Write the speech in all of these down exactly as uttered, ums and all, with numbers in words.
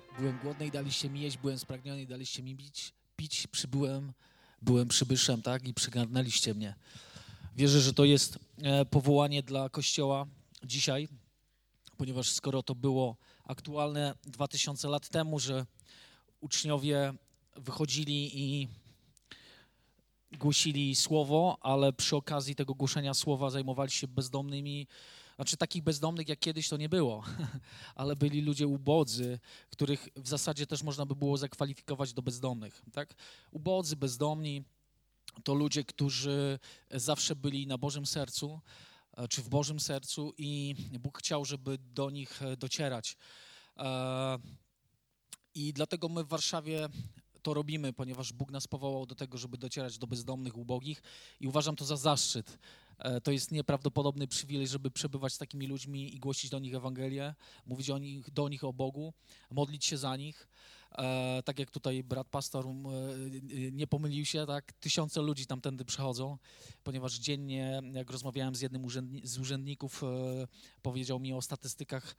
Byłem głodny i daliście mi jeść, byłem spragniony i daliście mi pić, pić. Przybyłem, byłem przybyszem, tak? I przygarnęliście mnie. Wierzę, że to jest e, powołanie dla Kościoła dzisiaj, ponieważ skoro to było aktualne dwa tysiące lat temu, że uczniowie wychodzili i głosili słowo, ale przy okazji tego głoszenia słowa zajmowali się bezdomnymi. Znaczy takich bezdomnych jak kiedyś to nie było, ale byli ludzie ubodzy, których w zasadzie też można by było zakwalifikować do bezdomnych, tak? Ubodzy, bezdomni to ludzie, którzy zawsze byli na Bożym sercu, e, czy w Bożym sercu i Bóg chciał, żeby do nich e, docierać. E, I dlatego my w Warszawie to robimy, ponieważ Bóg nas powołał do tego, żeby docierać do bezdomnych, ubogich i uważam to za zaszczyt. E, To jest nieprawdopodobny przywilej, żeby przebywać z takimi ludźmi i głosić do nich Ewangelię, mówić o nich, do nich o Bogu, modlić się za nich. E, tak jak tutaj brat pastor e, nie pomylił się, tak, tysiące ludzi tamtędy przechodzą, ponieważ dziennie, jak rozmawiałem z jednym urzędni z urzędników, e, powiedział mi o statystykach,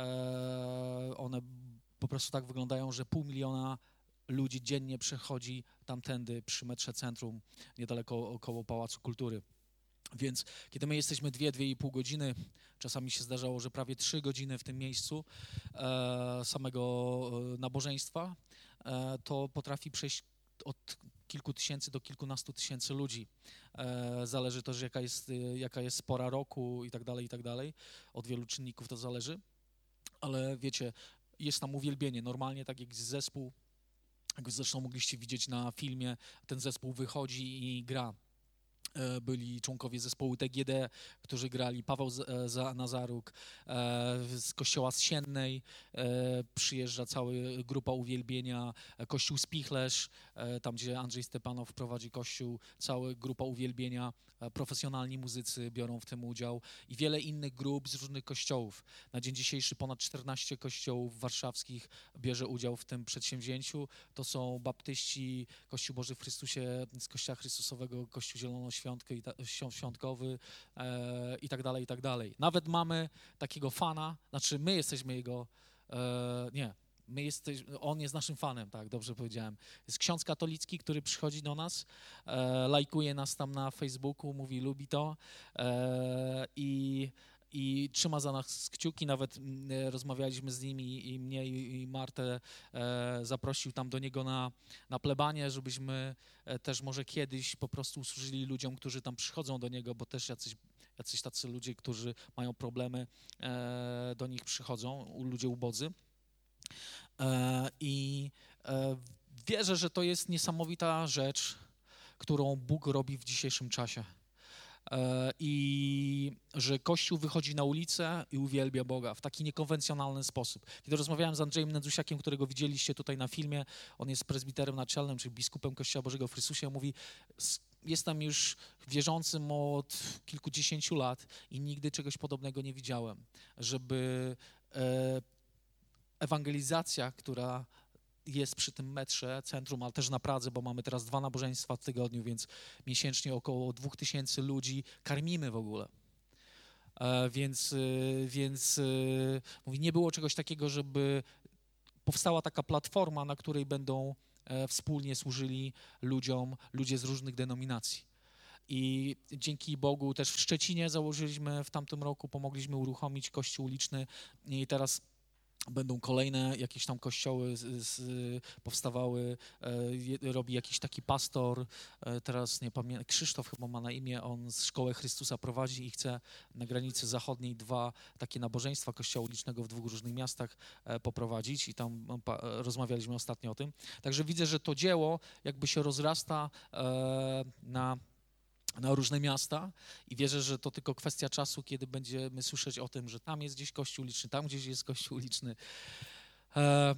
e, one po prostu tak wyglądają, że pół miliona ludzi dziennie przechodzi tamtędy przy metrze centrum, niedaleko około Pałacu Kultury. Więc kiedy my jesteśmy dwie, dwie i pół godziny, czasami się zdarzało, że prawie trzy godziny w tym miejscu e, samego e, nabożeństwa, e, to potrafi przejść od kilku tysięcy do kilkunastu tysięcy ludzi. E, zależy też, jaka jest, e, jaka jest pora roku i tak dalej, i tak dalej. Od wielu czynników to zależy. Ale wiecie, jest tam uwielbienie. Normalnie tak jak zespół, jak zresztą mogliście widzieć na filmie, ten zespół wychodzi i gra. E, Byli członkowie zespołu T G D, którzy grali, Paweł Z- e, Za- Nazaruk, e, z kościoła z Siennej e, przyjeżdża cała grupa uwielbienia, e, kościół Spichlerz, e, tam gdzie Andrzej Stepanow prowadzi kościół, cała grupa uwielbienia, e, profesjonalni muzycy biorą w tym udział i wiele innych grup z różnych kościołów. Na dzień dzisiejszy ponad czternaście kościołów warszawskich bierze udział w tym przedsięwzięciu. To są baptyści, Kościół Boży w Chrystusie, z Kościoła Chrystusowego, Kościół Zielonoświątkowy i, ta, świąt- świątkowy, e, i tak dalej, i tak dalej. Nawet mamy takiego fana, znaczy my jesteśmy jego, e, nie, my jesteśmy, on jest naszym fanem, tak, dobrze powiedziałem. Jest ksiądz katolicki, który przychodzi do nas, e, lajkuje nas tam na Facebooku, mówi, lubi to e, i i trzyma za nas kciuki, nawet mm, e, rozmawialiśmy z nim i, i mnie i, i Martę e, zaprosił tam do niego na, na plebanie, żebyśmy e, też może kiedyś po prostu usłużyli ludziom, którzy tam przychodzą do niego, bo też jacyś, jacyś tacy ludzie, którzy mają problemy, e, do nich przychodzą, u- ludzie ubodzy. E, I e, wierzę, że to jest niesamowita rzecz, którą Bóg robi w dzisiejszym czasie. E, I że Kościół wychodzi na ulicę i uwielbia Boga w taki niekonwencjonalny sposób. Kiedy rozmawiałem z Andrzejem Nędzusiakiem, którego widzieliście tutaj na filmie, on jest prezbiterem naczelnym, czyli biskupem Kościoła Bożego w Chrystusie, on mówi, "S- jestem już wierzącym od kilkudziesięciu lat i nigdy czegoś podobnego nie widziałem, żeby e, ewangelizacja, która jest przy tym metrze centrum, ale też na Pradze, bo mamy teraz dwa nabożeństwa w tygodniu, więc miesięcznie około dwóch tysięcy ludzi karmimy w ogóle. E, więc, e, więc e, mówi, nie było czegoś takiego, żeby powstała taka platforma, na której będą e, wspólnie służyli ludziom, ludzie z różnych denominacji. I dzięki Bogu też w Szczecinie założyliśmy w tamtym roku, pomogliśmy uruchomić kościół uliczny i teraz będą kolejne jakieś tam kościoły z, z, powstawały, e, je- robi jakiś taki pastor, e, teraz nie pamiętam, Krzysztof chyba ma na imię, on z Szkołę Chrystusa prowadzi i chce na granicy zachodniej dwa takie nabożeństwa kościoła ulicznego w dwóch różnych miastach e, poprowadzić i tam no, pa, rozmawialiśmy ostatnio o tym. Także widzę, że to dzieło jakby się rozrasta e, na na różne miasta i wierzę, że to tylko kwestia czasu, kiedy będziemy słyszeć o tym, że tam jest gdzieś kościół uliczny, tam gdzieś jest kościół uliczny. E,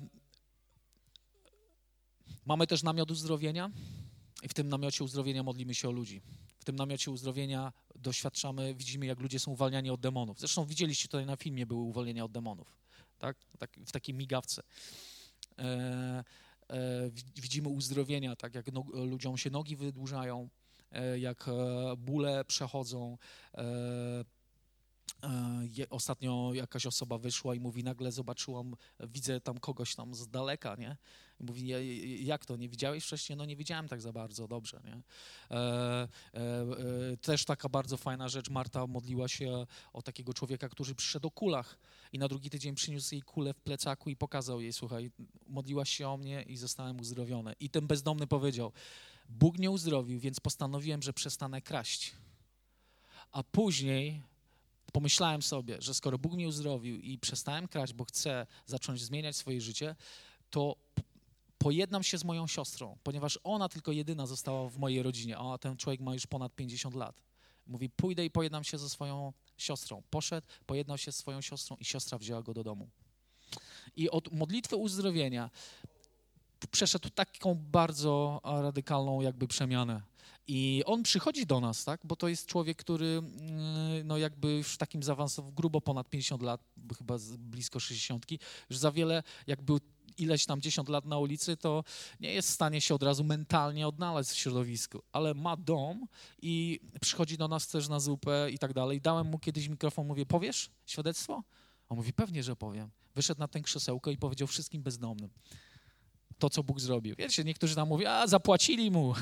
mamy też namiot uzdrowienia i w tym namiocie uzdrowienia modlimy się o ludzi. W tym namiocie uzdrowienia doświadczamy, widzimy, jak ludzie są uwalniani od demonów. Zresztą widzieliście tutaj na filmie, były uwolnienia od demonów, tak? Tak w takiej migawce. E, e, widzimy uzdrowienia, tak jak no, ludziom się nogi wydłużają, e, jak e, bóle przechodzą, e, Je, ostatnio jakaś osoba wyszła i mówi, nagle zobaczyłam, widzę tam kogoś tam z daleka, nie? I mówi, jak to, nie widziałeś wcześniej? No nie widziałem tak za bardzo, dobrze, nie? E, e, e, też taka bardzo fajna rzecz, Marta modliła się o takiego człowieka, który przyszedł o kulach i na drugi tydzień przyniósł jej kulę w plecaku i pokazał jej, słuchaj, modliłaś się o mnie i zostałem uzdrowiony. I ten bezdomny powiedział, Bóg mnie uzdrowił, więc postanowiłem, że przestanę kraść. A później pomyślałem sobie, że skoro Bóg mnie uzdrowił i przestałem kraść, bo chcę zacząć zmieniać swoje życie, to pojednam się z moją siostrą, ponieważ ona tylko jedyna została w mojej rodzinie, a ten człowiek ma już ponad pięćdziesiąt lat. Mówi, pójdę i pojednam się ze swoją siostrą. Poszedł, pojednał się z swoją siostrą i siostra wzięła go do domu. I od modlitwy uzdrowienia przeszedł taką bardzo radykalną jakby przemianę. I on przychodzi do nas, tak, bo to jest człowiek, który no jakby już w takim zaawansował grubo ponad pięćdziesiąt lat, chyba blisko sześćdziesiątki, już za wiele, jak był ileś tam dziesięć lat na ulicy, to nie jest w stanie się od razu mentalnie odnaleźć w środowisku, ale ma dom i przychodzi do nas też na zupę i tak dalej. Dałem mu kiedyś mikrofon, mówię, powiesz świadectwo? On mówi, pewnie, że powiem. Wyszedł na ten krzesełko i powiedział wszystkim bezdomnym to, co Bóg zrobił. Wiecie, niektórzy tam mówią, a zapłacili mu.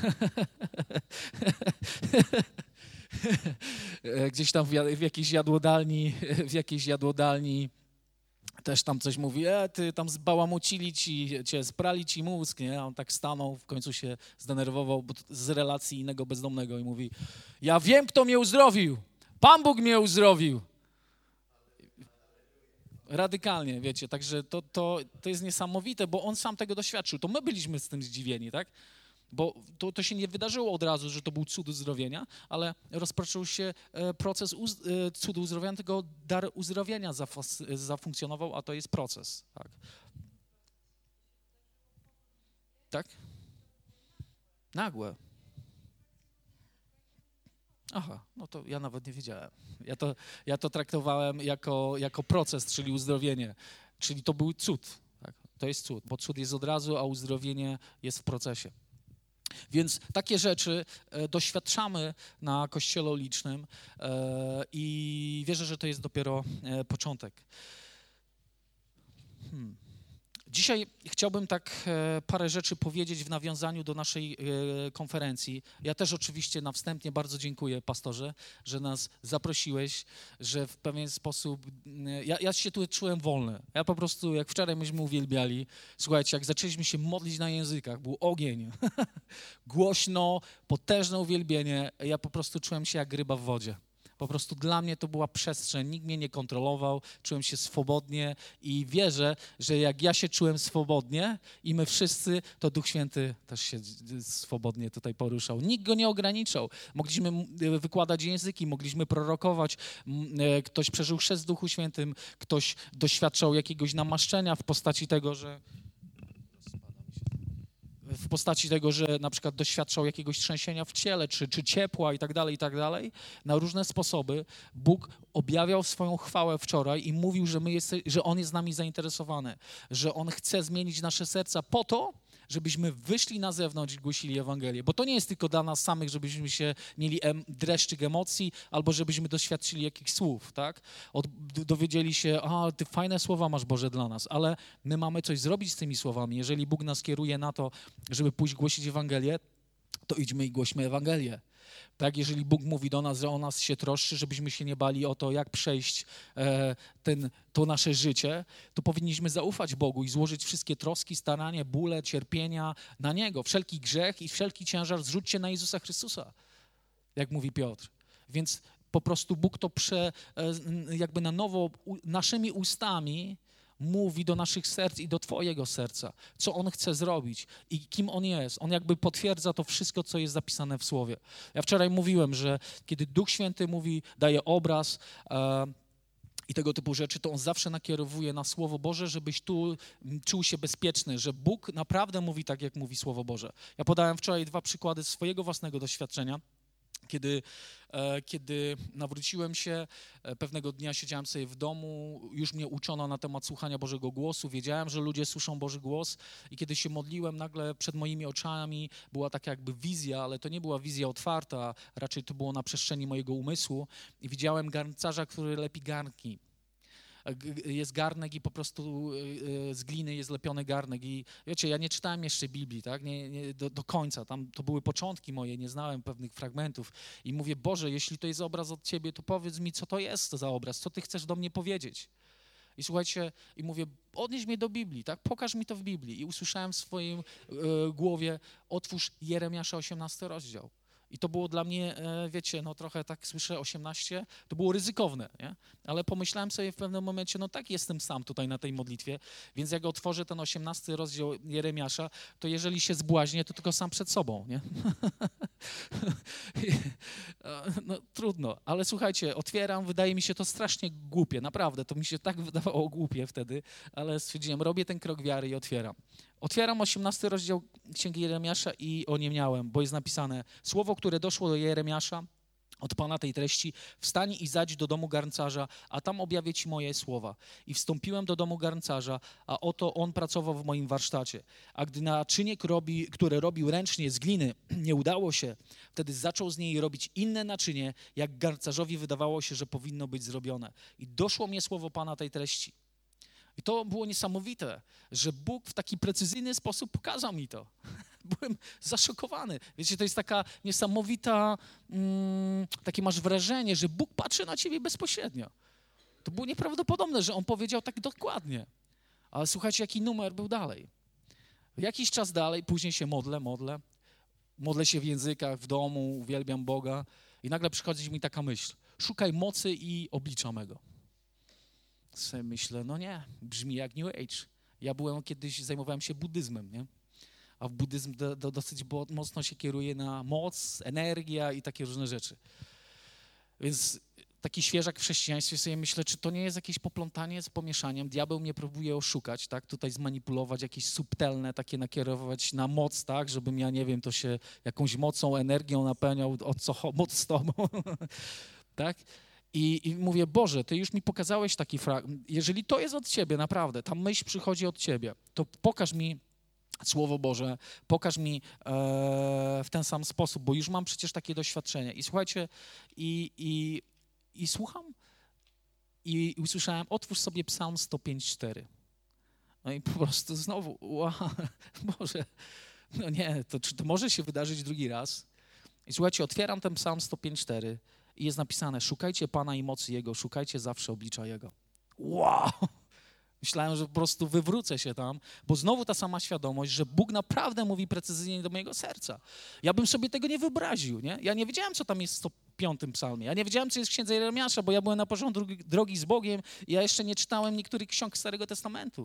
Gdzieś tam w, w jakiejś jadłodalni, w jakiejś jadłodalni też tam coś mówi, e, ty tam zbałamucili ci, cię, sprali ci mózg, nie? A on tak stanął, w końcu się zdenerwował bo z relacji innego bezdomnego i mówi, ja wiem, kto mnie uzdrowił. Pan Bóg mnie uzdrowił. Radykalnie, wiecie, także to, to, to jest niesamowite, bo on sam tego doświadczył. To my byliśmy z tym zdziwieni, tak? Bo to, to się nie wydarzyło od razu, że to był cud uzdrowienia, ale rozpoczął się proces uz, cudu uzdrowienia, tylko dar uzdrowienia zafas- zafunkcjonował, a to jest proces, tak? Tak? Nagłe. Aha, no to ja nawet nie wiedziałem. Ja to, ja to traktowałem jako, jako proces, czyli uzdrowienie, czyli to był cud. Tak? To jest cud, bo cud jest od razu, a uzdrowienie jest w procesie. Więc takie rzeczy e, doświadczamy na Kościele Ulicznym e, i wierzę, że to jest dopiero e, początek. Hmm. Dzisiaj chciałbym tak e, parę rzeczy powiedzieć w nawiązaniu do naszej e, konferencji. Ja też oczywiście na wstępie bardzo dziękuję, pastorze, że nas zaprosiłeś, że w pewien sposób, e, ja, ja się tu czułem wolny. Ja po prostu, jak wczoraj myśmy uwielbiali, słuchajcie, jak zaczęliśmy się modlić na językach, był ogień, głośno, potężne uwielbienie, ja po prostu czułem się jak ryba w wodzie. Po prostu dla mnie to była przestrzeń, nikt mnie nie kontrolował, czułem się swobodnie i wierzę, że jak ja się czułem swobodnie i my wszyscy, to Duch Święty też się swobodnie tutaj poruszał. Nikt go nie ograniczał. Mogliśmy wykładać języki, mogliśmy prorokować, ktoś przeżył chrzest w Duchu Świętym, ktoś doświadczał jakiegoś namaszczenia w postaci tego, że w postaci tego, że na przykład doświadczał jakiegoś trzęsienia w ciele, czy, czy ciepła i tak dalej, i tak dalej. Na różne sposoby Bóg objawiał swoją chwałę wczoraj i mówił, że, my jest, że On jest z nami zainteresowany, że On chce zmienić nasze serca po to, żebyśmy wyszli na zewnątrz i głosili Ewangelię. Bo to nie jest tylko dla nas samych, żebyśmy się mieli em, dreszczyk emocji albo żebyśmy doświadczyli jakichś słów, tak? Od, dowiedzieli się, a ty fajne słowa masz, Boże, dla nas, ale my mamy coś zrobić z tymi słowami. Jeżeli Bóg nas kieruje na to, żeby pójść głosić Ewangelię, to idźmy i głośmy Ewangelię. Tak, jeżeli Bóg mówi do nas, że o nas się troszczy, żebyśmy się nie bali o to, jak przejść e, ten, to nasze życie, to powinniśmy zaufać Bogu i złożyć wszystkie troski, starania, bóle, cierpienia na Niego. Wszelki grzech i wszelki ciężar zrzućcie na Jezusa Chrystusa, jak mówi Piotr. Więc po prostu Bóg to prze, e, jakby na nowo u, naszymi ustami mówi do naszych serc i do twojego serca, co On chce zrobić i kim On jest. On jakby potwierdza to wszystko, co jest zapisane w Słowie. Ja wczoraj mówiłem, że kiedy Duch Święty mówi, daje obraz e, i tego typu rzeczy, to On zawsze nakierowuje na Słowo Boże, żebyś tu czuł się bezpieczny, że Bóg naprawdę mówi tak, jak mówi Słowo Boże. Ja podałem wczoraj dwa przykłady swojego własnego doświadczenia, Kiedy, e, kiedy nawróciłem się, e, pewnego dnia siedziałem sobie w domu, już mnie uczono na temat słuchania Bożego głosu, wiedziałem, że ludzie słyszą Boży głos i kiedy się modliłem, nagle przed moimi oczami była taka jakby wizja, ale to nie była wizja otwarta, raczej to było na przestrzeni mojego umysłu i widziałem garncarza, który lepi garnki. Jest garnek i po prostu z gliny jest lepiony garnek i wiecie, ja nie czytałem jeszcze Biblii, tak, nie, nie, do, do końca, tam to były początki moje, nie znałem pewnych fragmentów i mówię, Boże, jeśli to jest obraz od Ciebie, to powiedz mi, co to jest to za obraz, co Ty chcesz do mnie powiedzieć. I słuchajcie, i mówię, odnieś mnie do Biblii, tak, pokaż mi to w Biblii i usłyszałem w swoim e, głowie, otwórz Jeremiasza osiemnasty rozdział. I to było dla mnie, wiecie, no trochę tak słyszę osiemnaście, to było ryzykowne, nie? Ale pomyślałem sobie w pewnym momencie, no tak, jestem sam tutaj na tej modlitwie, więc jak otworzę ten osiemnasty rozdział Jeremiasza, to jeżeli się zbłaźnię, to tylko sam przed sobą, nie? No trudno, ale słuchajcie, otwieram, wydaje mi się to strasznie głupie, naprawdę, to mi się tak wydawało głupie wtedy, ale stwierdziłem, robię ten krok wiary i otwieram. Otwieram osiemnasty rozdział Księgi Jeremiasza i oniemiałem, bo jest napisane słowo, które doszło do Jeremiasza od Pana tej treści, wstań i zajdź do domu garncarza, a tam objawię ci moje słowa. I wstąpiłem do domu garncarza, a oto on pracował w moim warsztacie. A gdy naczynie, które robił ręcznie z gliny, nie udało się, wtedy zaczął z niej robić inne naczynie, jak garncarzowi wydawało się, że powinno być zrobione. I doszło mnie słowo Pana tej treści. I to było niesamowite, że Bóg w taki precyzyjny sposób pokazał mi to. Byłem zaszokowany. Wiecie, to jest taka niesamowita, mm, takie masz wrażenie, że Bóg patrzy na ciebie bezpośrednio. To było nieprawdopodobne, że On powiedział tak dokładnie. Ale słuchajcie, jaki numer był dalej. Jakiś czas dalej, później się modlę, modlę. Modlę się w językach, w domu, uwielbiam Boga. I nagle przychodzi mi taka myśl. Szukaj mocy i oblicza mego. Sobie myślę, no nie, brzmi jak New Age. Ja byłem kiedyś, zajmowałem się buddyzmem, nie? A w buddyzm do, do, dosyć mocno się kieruje na moc, energia i takie różne rzeczy. Więc taki świeżak w chrześcijaństwie sobie myślę, czy to nie jest jakieś poplątanie z pomieszaniem. Diabeł mnie próbuje oszukać, tak? Tutaj zmanipulować, jakieś subtelne, takie nakierować na moc, tak? Żebym ja, nie wiem, to się jakąś mocą, energią napełniał, o co moc z tobą, tak? I, I mówię, Boże, Ty już mi pokazałeś taki fragment. Jeżeli to jest od Ciebie, naprawdę, ta myśl przychodzi od Ciebie, to pokaż mi Słowo Boże, pokaż mi e, w ten sam sposób, bo już mam przecież takie doświadczenie. I słuchajcie, i, i, i słucham i usłyszałem, otwórz sobie Psalm sto pięć cztery. No i po prostu znowu, wow, Boże, no nie, to czy to może się wydarzyć drugi raz? I słuchajcie, otwieram ten Psalm sto pięć cztery. I jest napisane, szukajcie Pana i mocy Jego, szukajcie zawsze oblicza Jego. Wow! Myślałem, że po prostu wywrócę się tam, bo znowu ta sama świadomość, że Bóg naprawdę mówi precyzyjnie do mojego serca. Ja bym sobie tego nie wyobraził, nie? Ja nie wiedziałem, co tam jest w sto piątym psalmie. Ja nie wiedziałem, co jest w Księdze Jeremiasza, bo ja byłem na początku drogi z Bogiem i ja jeszcze nie czytałem niektórych ksiąg Starego Testamentu.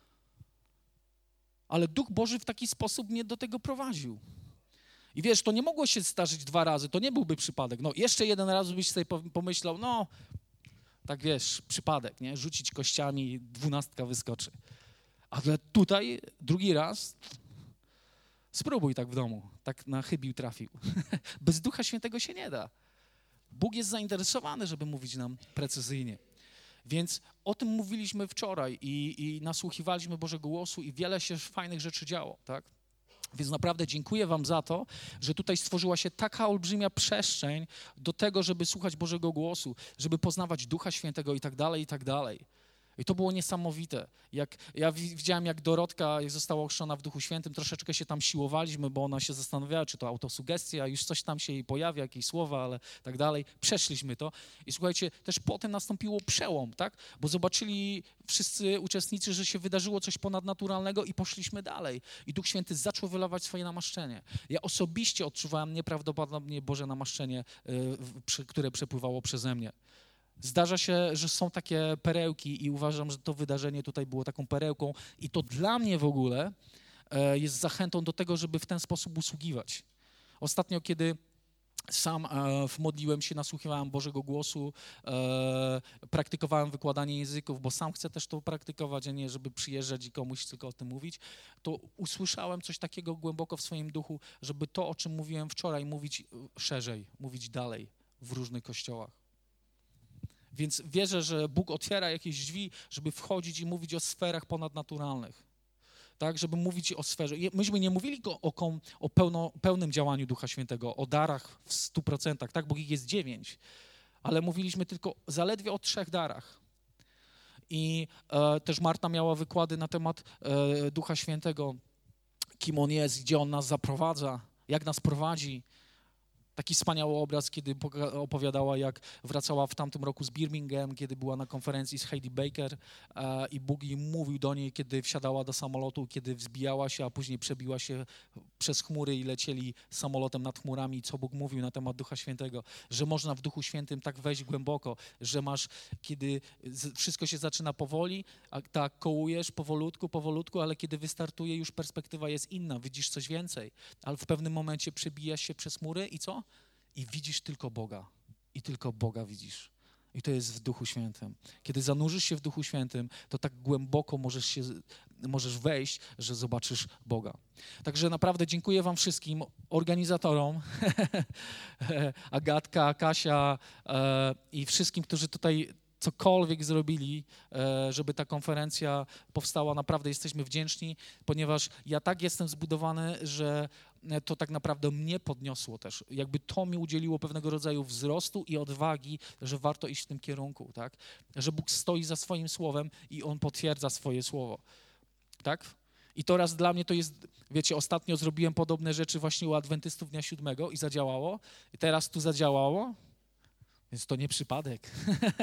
Ale Duch Boży w taki sposób mnie do tego prowadził. I wiesz, to nie mogło się zdarzyć dwa razy, to nie byłby przypadek. No jeszcze jeden raz byś sobie pomyślał, no, tak wiesz, przypadek, nie? Rzucić kościami, dwunastka wyskoczy. Ale tutaj drugi raz spróbuj tak w domu, tak na chybił trafił. Bez Ducha Świętego się nie da. Bóg jest zainteresowany, żeby mówić nam precyzyjnie. Więc o tym mówiliśmy wczoraj i, i nasłuchiwaliśmy Bożego głosu i wiele się fajnych rzeczy działo, tak? Więc naprawdę dziękuję wam za to, że tutaj stworzyła się taka olbrzymia przestrzeń do tego, żeby słuchać Bożego głosu, żeby poznawać Ducha Świętego i tak dalej, i tak dalej. I to było niesamowite. Jak, ja widziałem, jak Dorotka jak została ochrzczona w Duchu Świętym, troszeczkę się tam siłowaliśmy, bo ona się zastanawiała, czy to autosugestia, już coś tam się jej pojawia, jakieś słowa, ale tak dalej. Przeszliśmy to. I słuchajcie, też potem nastąpiło przełom, tak? Bo zobaczyli wszyscy uczestnicy, że się wydarzyło coś ponadnaturalnego i poszliśmy dalej. I Duch Święty zaczął wylewać swoje namaszczenie. Ja osobiście odczuwałem nieprawdopodobnie Boże namaszczenie, yy, które przepływało przeze mnie. Zdarza się, że są takie perełki i uważam, że to wydarzenie tutaj było taką perełką i to dla mnie w ogóle jest zachętą do tego, żeby w ten sposób usługiwać. Ostatnio, kiedy Sam e, modliłem się, nasłuchiwałem Bożego głosu, e, praktykowałem wykładanie języków, bo sam chcę też to praktykować, a nie żeby przyjeżdżać i komuś tylko o tym mówić. To usłyszałem coś takiego głęboko w swoim duchu, żeby to, o czym mówiłem wczoraj, mówić szerzej, mówić dalej w różnych kościołach. Więc wierzę, że Bóg otwiera jakieś drzwi, żeby wchodzić i mówić o sferach ponadnaturalnych. Tak, żeby mówić o sferze. Myśmy nie mówili o, o, o pełno, pełnym działaniu Ducha Świętego, o darach w stu procentach, tak, bo ich jest dziewięć, ale mówiliśmy tylko zaledwie o trzech darach. I e, też Marta miała wykłady na temat e, Ducha Świętego, kim On jest, gdzie On nas zaprowadza, jak nas prowadzi. Taki wspaniały obraz, kiedy opowiadała, jak wracała w tamtym roku z Birmingham, kiedy była na konferencji z Heidi Baker e, i Bóg jej mówił do niej, kiedy wsiadała do samolotu, kiedy wzbijała się, a później przebiła się przez chmury i lecieli samolotem nad chmurami, co Bóg mówił na temat Ducha Świętego, że można w Duchu Świętym tak wejść głęboko, że masz, kiedy wszystko się zaczyna powoli, a tak kołujesz powolutku, powolutku, ale kiedy wystartuje, już perspektywa jest inna, widzisz coś więcej, ale w pewnym momencie przebijasz się przez chmury i co? I widzisz tylko Boga. I tylko Boga widzisz. I to jest w Duchu Świętym. Kiedy zanurzysz się w Duchu Świętym, to tak głęboko możesz się, możesz wejść, że zobaczysz Boga. Także naprawdę dziękuję wam wszystkim, organizatorom, Agatka, Kasia e, i wszystkim, którzy tutaj cokolwiek zrobili, e, żeby ta konferencja powstała. Naprawdę jesteśmy wdzięczni, ponieważ ja tak jestem zbudowany, że to tak naprawdę mnie podniosło też. Jakby to mi udzieliło pewnego rodzaju wzrostu i odwagi, że warto iść w tym kierunku, tak? Że Bóg stoi za swoim słowem i On potwierdza swoje słowo, tak? I teraz dla mnie to jest, wiecie, ostatnio zrobiłem podobne rzeczy właśnie u Adwentystów Dnia Siódmego i zadziałało. I teraz tu zadziałało, więc to nie przypadek.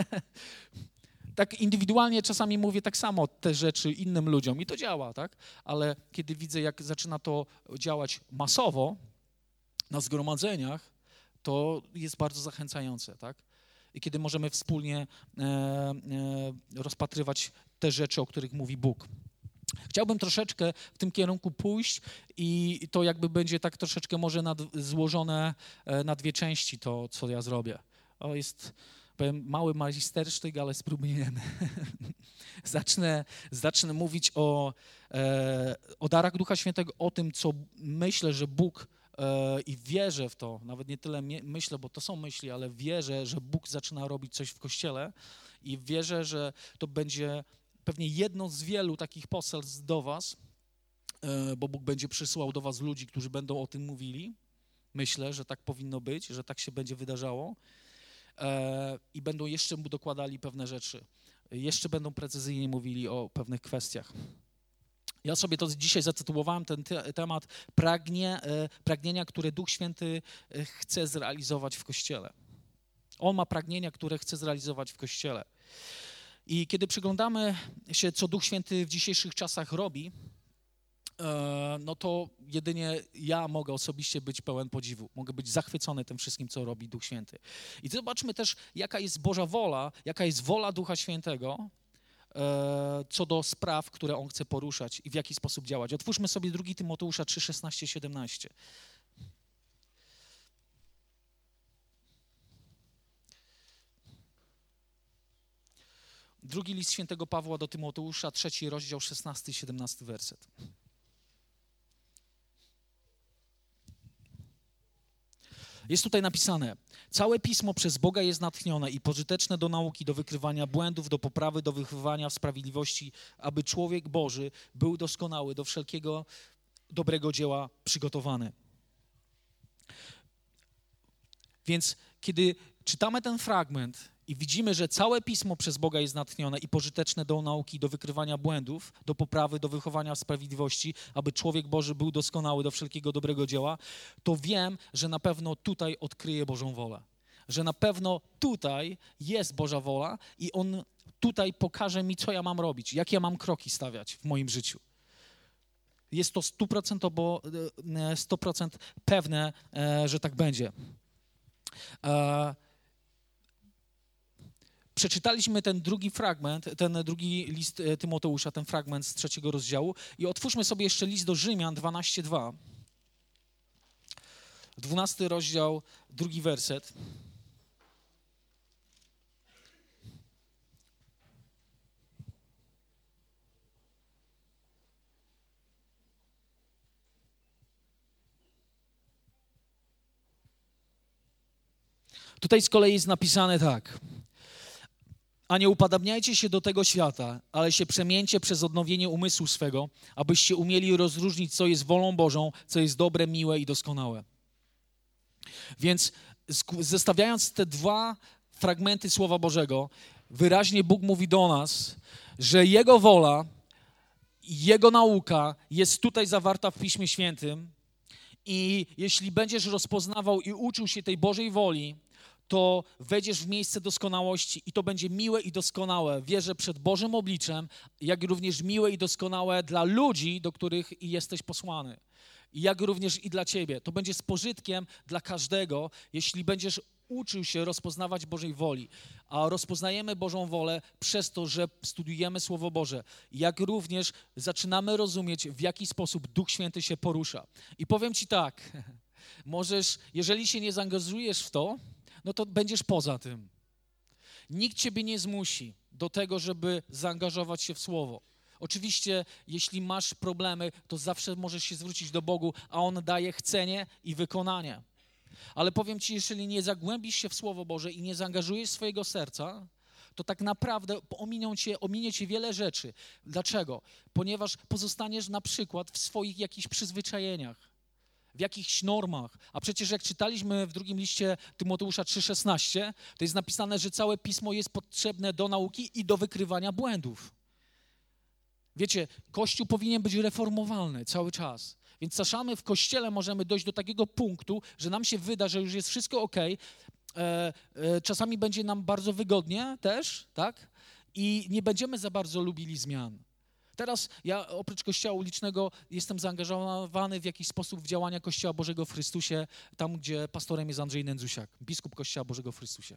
Tak indywidualnie czasami mówię tak samo te rzeczy innym ludziom i to działa, tak? Ale kiedy widzę, jak zaczyna to działać masowo na zgromadzeniach, to jest bardzo zachęcające, tak? I kiedy możemy wspólnie e, e, rozpatrywać te rzeczy, o których mówi Bóg. Chciałbym troszeczkę w tym kierunku pójść i to jakby będzie tak troszeczkę może nad, złożone na dwie części to, co ja zrobię. O, jest... Powiem, mały magistersztyk, ale spróbujemy. zacznę, zacznę mówić o, e, o darach Ducha Świętego, o tym, co myślę, że Bóg e, i wierzę w to, nawet nie tyle myślę, bo to są myśli, ale wierzę, że Bóg zaczyna robić coś w Kościele i wierzę, że to będzie pewnie jedno z wielu takich poselstw do was, e, bo Bóg będzie przysyłał do was ludzi, którzy będą o tym mówili. Myślę, że tak powinno być, że tak się będzie wydarzało. I będą jeszcze mu dokładali pewne rzeczy. Jeszcze będą precyzyjnie mówili o pewnych kwestiach. Ja sobie to dzisiaj zatytułowałem, ten te, temat pragnie, pragnienia, które Duch Święty chce zrealizować w Kościele. On ma pragnienia, które chce zrealizować w Kościele. I kiedy przyglądamy się, co Duch Święty w dzisiejszych czasach robi, no to jedynie ja mogę osobiście być pełen podziwu. Mogę być zachwycony tym wszystkim, co robi Duch Święty. I zobaczmy też, jaka jest Boża wola, jaka jest wola Ducha Świętego co do spraw, które On chce poruszać i w jaki sposób działać. Otwórzmy sobie drugi Tymoteusza trzy, szesnaście, siedemnaście. Drugi list świętego Pawła do Tymoteusza, trzeci rozdział, szesnasty i siedemnasty werset. Jest tutaj napisane, całe Pismo przez Boga jest natchnione i pożyteczne do nauki, do wykrywania błędów, do poprawy, do wychowywania w sprawiedliwości, aby człowiek Boży był doskonały, do wszelkiego dobrego dzieła przygotowany. Więc kiedy czytamy ten fragment i widzimy, że całe Pismo przez Boga jest natchnione i pożyteczne do nauki, do wykrywania błędów, do poprawy, do wychowania w sprawiedliwości, aby człowiek Boży był doskonały do wszelkiego dobrego dzieła, to wiem, że na pewno tutaj odkryję Bożą wolę. Że na pewno tutaj jest Boża wola i On tutaj pokaże mi, co ja mam robić, jakie ja mam kroki stawiać w moim życiu. Jest to sto procent, bo sto procent pewne, że tak będzie. Przeczytaliśmy ten drugi fragment, ten drugi list Tymoteusza, ten fragment z trzeciego rozdziału i otwórzmy sobie jeszcze list do Rzymian dwanaście dwa. dwunasty rozdział, drugi werset. Tutaj z kolei jest napisane tak. A nie upodabniajcie się do tego świata, ale się przemieńcie przez odnowienie umysłu swego, abyście umieli rozróżnić, co jest wolą Bożą, co jest dobre, miłe i doskonałe. Więc zestawiając te dwa fragmenty Słowa Bożego, wyraźnie Bóg mówi do nas, że Jego wola, Jego nauka jest tutaj zawarta w Piśmie Świętym i jeśli będziesz rozpoznawał i uczył się tej Bożej woli, to wejdziesz w miejsce doskonałości i to będzie miłe i doskonałe. Wierzę przed Bożym obliczem, jak również miłe i doskonałe dla ludzi, do których jesteś posłany. Jak również i dla ciebie. To będzie z pożytkiem dla każdego, jeśli będziesz uczył się rozpoznawać Bożej woli. A rozpoznajemy Bożą wolę przez to, że studiujemy Słowo Boże. Jak również zaczynamy rozumieć, w jaki sposób Duch Święty się porusza. I powiem ci tak, możesz, jeżeli się nie zaangażujesz w to, no to będziesz poza tym. Nikt ciebie nie zmusi do tego, żeby zaangażować się w Słowo. Oczywiście, jeśli masz problemy, to zawsze możesz się zwrócić do Bogu, a On daje chcenie i wykonanie. Ale powiem ci, jeżeli nie zagłębisz się w Słowo Boże i nie zaangażujesz swojego serca, to tak naprawdę ominą cię, ominie cię wiele rzeczy. Dlaczego? Ponieważ pozostaniesz na przykład w swoich jakichś przyzwyczajeniach, w jakichś normach. A przecież jak czytaliśmy w drugim liście Tymoteusza trzy szesnaście, to jest napisane, że całe Pismo jest potrzebne do nauki i do wykrywania błędów. Wiecie, Kościół powinien być reformowalny cały czas. Więc czasami w Kościele możemy dojść do takiego punktu, że nam się wyda, że już jest wszystko okej. E, e, czasami będzie nam bardzo wygodnie też, tak? I nie będziemy za bardzo lubili zmian. Teraz ja oprócz Kościoła ulicznego jestem zaangażowany w jakiś sposób w działania Kościoła Bożego w Chrystusie, tam gdzie pastorem jest Andrzej Nędzusiak, biskup Kościoła Bożego w Chrystusie.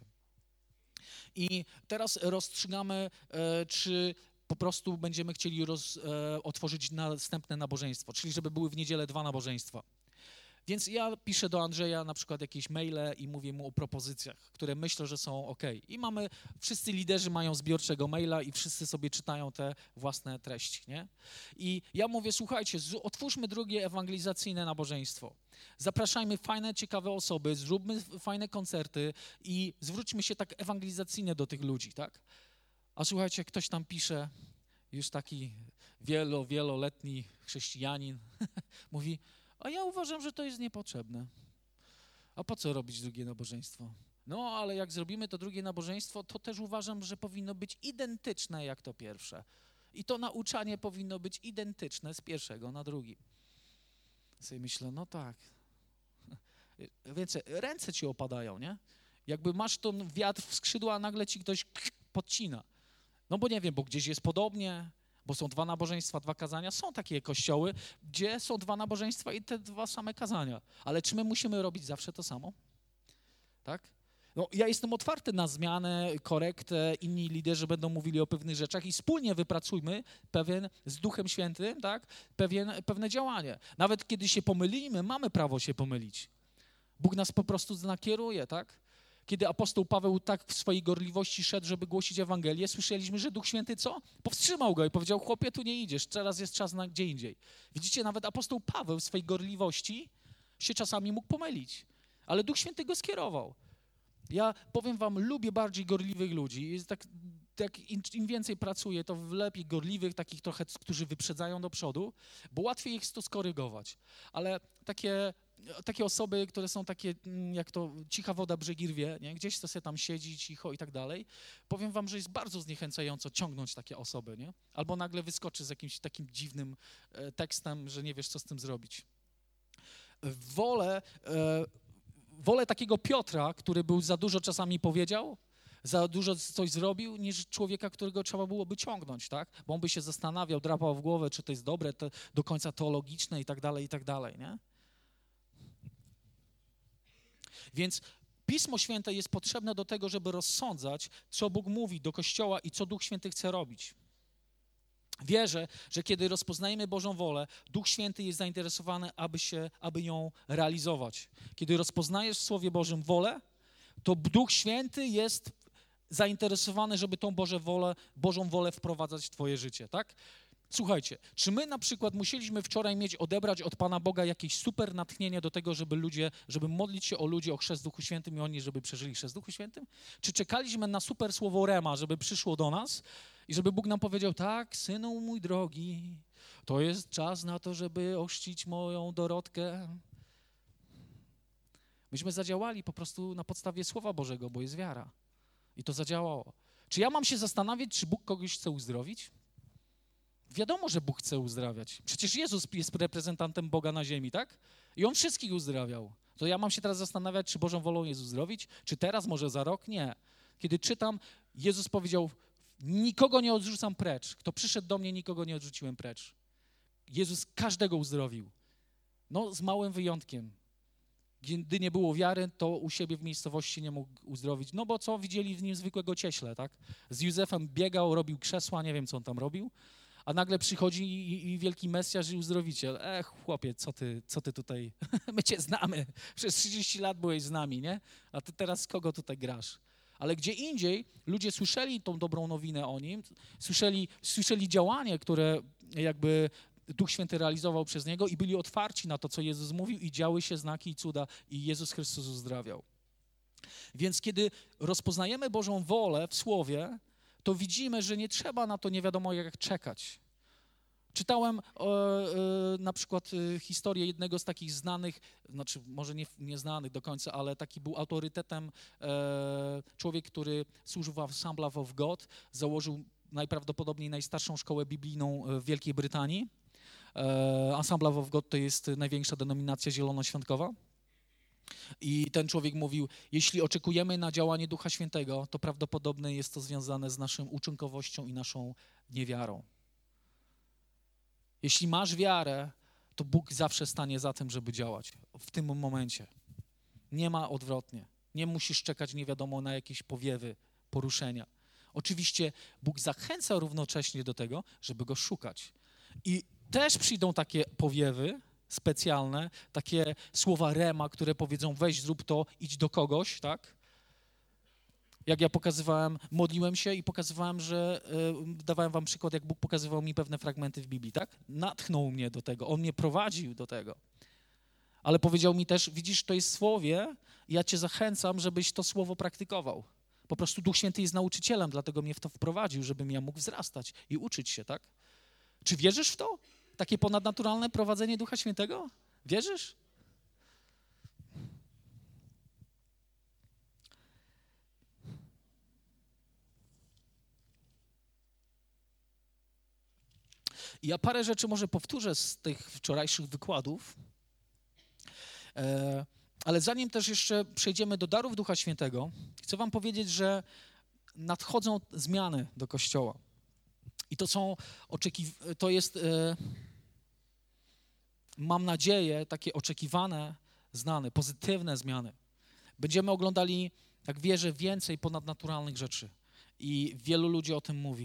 I teraz rozstrzygamy, e, czy po prostu będziemy chcieli roz, e, otworzyć następne nabożeństwo, czyli żeby były w niedzielę dwa nabożeństwa. Więc ja piszę do Andrzeja na przykład jakieś maile i mówię mu o propozycjach, które myślę, że są ok. I mamy, wszyscy liderzy mają zbiorczego maila i wszyscy sobie czytają te własne treści, nie? I ja mówię, słuchajcie, otwórzmy drugie ewangelizacyjne nabożeństwo. Zapraszajmy fajne, ciekawe osoby, zróbmy fajne koncerty i zwróćmy się tak ewangelizacyjnie do tych ludzi, tak? A słuchajcie, ktoś tam pisze, już taki wielo, wieloletni chrześcijanin, mówi, a ja uważam, że to jest niepotrzebne. A po co robić drugie nabożeństwo? No, ale jak zrobimy to drugie nabożeństwo, to też uważam, że powinno być identyczne jak to pierwsze. I to nauczanie powinno być identyczne z pierwszego na drugi. Sobie myślę, no tak. Więc ręce ci opadają, nie? Jakby masz ten wiatr w skrzydła, a nagle ci ktoś podcina. No bo nie wiem, bo gdzieś jest podobnie, bo są dwa nabożeństwa, dwa kazania. Są takie kościoły, gdzie są dwa nabożeństwa i te dwa same kazania. Ale czy my musimy robić zawsze to samo? Tak? No, ja jestem otwarty na zmianę, korektę, inni liderzy będą mówili o pewnych rzeczach i wspólnie wypracujmy pewien, z Duchem Świętym, tak, pewien, pewne działanie. Nawet kiedy się pomylimy, mamy prawo się pomylić. Bóg nas po prostu nakieruje, tak? Kiedy apostoł Paweł tak w swojej gorliwości szedł, żeby głosić Ewangelię, słyszeliśmy, że Duch Święty co? Powstrzymał go i powiedział, chłopie, tu nie idziesz, teraz jest czas na gdzie indziej. Widzicie, nawet apostoł Paweł w swojej gorliwości się czasami mógł pomylić, ale Duch Święty go skierował. Ja powiem wam, lubię bardziej gorliwych ludzi. Jest tak, tak im, im więcej pracuję, to lepiej gorliwych, takich trochę, którzy wyprzedzają do przodu, bo łatwiej ich to skorygować. Ale takie, takie osoby, które są takie, jak to cicha woda brzegi rwie, nie? Gdzieś to sobie tam siedzi cicho i tak dalej, powiem wam, że jest bardzo zniechęcająco ciągnąć takie osoby, nie? Albo nagle wyskoczy z jakimś takim dziwnym e, tekstem, że nie wiesz, co z tym zrobić. Wolę... E, Wolę takiego Piotra, który był za dużo czasami powiedział, za dużo coś zrobił, niż człowieka, którego trzeba byłoby ciągnąć, tak? Bo on by się zastanawiał, drapał w głowę, czy to jest dobre, to do końca teologiczne i tak dalej, i tak dalej, nie? Więc Pismo Święte jest potrzebne do tego, żeby rozsądzać, co Bóg mówi do Kościoła i co Duch Święty chce robić. Wierzę, że kiedy rozpoznajemy Bożą wolę, Duch Święty jest zainteresowany, aby, się, aby ją realizować. Kiedy rozpoznajesz w Słowie Bożym wolę, to Duch Święty jest zainteresowany, żeby tą Boże wolę, Bożą wolę wprowadzać w twoje życie, tak? Słuchajcie, czy my na przykład musieliśmy wczoraj mieć, odebrać od Pana Boga jakieś super natchnienie do tego, żeby ludzie, żeby modlić się o ludzi o chrzest w Duchu Świętym i oni, żeby przeżyli chrzest w Duchu Świętym? Czy czekaliśmy na super słowo Rema, żeby przyszło do nas i żeby Bóg nam powiedział, tak, synu mój drogi, to jest czas na to, żeby ochrzcić moją Dorotkę? Myśmy zadziałali po prostu na podstawie Słowa Bożego, bo jest wiara. I to zadziałało. Czy ja mam się zastanawiać, czy Bóg kogoś chce uzdrowić? Wiadomo, że Bóg chce uzdrawiać. Przecież Jezus jest reprezentantem Boga na ziemi, tak? I On wszystkich uzdrawiał. To ja mam się teraz zastanawiać, czy Bożą wolą jest uzdrowić? Czy teraz, może za rok? Nie. Kiedy czytam, Jezus powiedział, nikogo nie odrzucam precz. Kto przyszedł do mnie, nikogo nie odrzuciłem precz. Jezus każdego uzdrowił. No, z małym wyjątkiem. Gdy nie było wiary, to u siebie w miejscowości nie mógł uzdrowić. No bo co? Widzieli w nim zwykłego cieśle, tak? Z Józefem biegał, robił krzesła, nie wiem, co on tam robił. A nagle przychodzi i, i wielki Mesjasz i uzdrowiciel. Ech, chłopie, co ty, co ty tutaj, my cię znamy, przez trzydzieści lat byłeś z nami, nie? A ty teraz z kogo tutaj grasz? Ale gdzie indziej ludzie słyszeli tą dobrą nowinę o nim, słyszeli, słyszeli działanie, które jakby Duch Święty realizował przez niego i byli otwarci na to, co Jezus mówił i działy się znaki i cuda i Jezus Chrystus uzdrawiał. Więc kiedy rozpoznajemy Bożą wolę w Słowie, to widzimy, że nie trzeba na to nie wiadomo jak czekać. Czytałem e, e, na przykład e, historię jednego z takich znanych, znaczy może nie, nie znanych do końca, ale taki był autorytetem, e, człowiek, który służył w Assembly of God, założył najprawdopodobniej najstarszą szkołę biblijną w Wielkiej Brytanii. E, Assembly of God to jest największa denominacja zielonoświątkowa. I ten człowiek mówił, jeśli oczekujemy na działanie Ducha Świętego, to prawdopodobnie jest to związane z naszą uczynkowością i naszą niewiarą. Jeśli masz wiarę, to Bóg zawsze stanie za tym, żeby działać w tym momencie. Nie ma odwrotnie. Nie musisz czekać nie wiadomo na jakieś powiewy, poruszenia. Oczywiście Bóg zachęca równocześnie do tego, żeby Go szukać. I też przyjdą takie powiewy specjalne, takie słowa Rema, które powiedzą weź, zrób to, idź do kogoś, tak? Jak ja pokazywałem, modliłem się i pokazywałem, że y, dawałem wam przykład, jak Bóg pokazywał mi pewne fragmenty w Biblii, tak? Natchnął mnie do tego, On mnie prowadził do tego. Ale powiedział mi też, widzisz, to jest słowie, ja cię zachęcam, żebyś to słowo praktykował. Po prostu Duch Święty jest nauczycielem, dlatego mnie w to wprowadził, żebym ja mógł wzrastać i uczyć się, tak? Czy wierzysz w to? Takie ponadnaturalne prowadzenie Ducha Świętego? Wierzysz? Ja parę rzeczy może powtórzę z tych wczorajszych wykładów, e, ale zanim też jeszcze przejdziemy do darów Ducha Świętego, chcę wam powiedzieć, że nadchodzą zmiany do Kościoła. I to są oczekiw- to jest, e, mam nadzieję, takie oczekiwane, znane, pozytywne zmiany. Będziemy oglądali, jak wierzę, więcej ponadnaturalnych rzeczy. I wielu ludzi o tym mówi.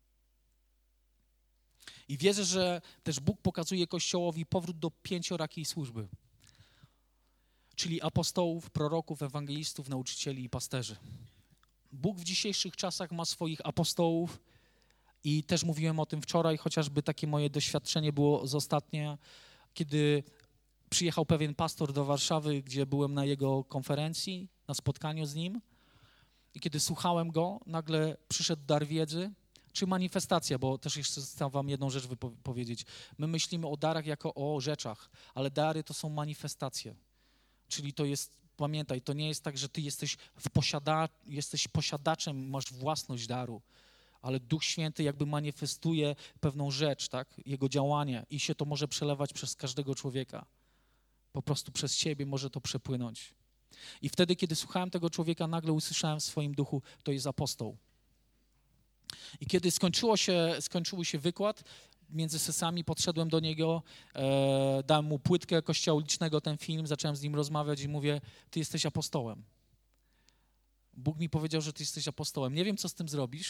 I wierzę, że też Bóg pokazuje Kościołowi powrót do pięciorakiej służby. Czyli apostołów, proroków, ewangelistów, nauczycieli i pasterzy. Bóg w dzisiejszych czasach ma swoich apostołów i też mówiłem o tym wczoraj, chociażby takie moje doświadczenie było z ostatnia, kiedy przyjechał pewien pastor do Warszawy, gdzie byłem na jego konferencji, na spotkaniu z nim i kiedy słuchałem go, nagle przyszedł dar wiedzy, czy manifestacja, bo też jeszcze chcę wam jedną rzecz wypowiedzieć. My myślimy o darach jako o rzeczach, ale dary to są manifestacje. Czyli to jest, pamiętaj, to nie jest tak, że ty jesteś, w posiada, jesteś posiadaczem, masz własność daru, ale Duch Święty jakby manifestuje pewną rzecz, tak? Jego działanie i się to może przelewać przez każdego człowieka. Po prostu przez ciebie może to przepłynąć. I wtedy, kiedy słuchałem tego człowieka, nagle usłyszałem w swoim duchu, to jest apostoł. I kiedy skończyło się, skończył się wykład, między sesjami podszedłem do niego, e, dałem mu płytkę Kościoła Ulicznego, ten film, zacząłem z nim rozmawiać i mówię, ty jesteś apostołem. Bóg mi powiedział, że ty jesteś apostołem. Nie wiem, co z tym zrobisz.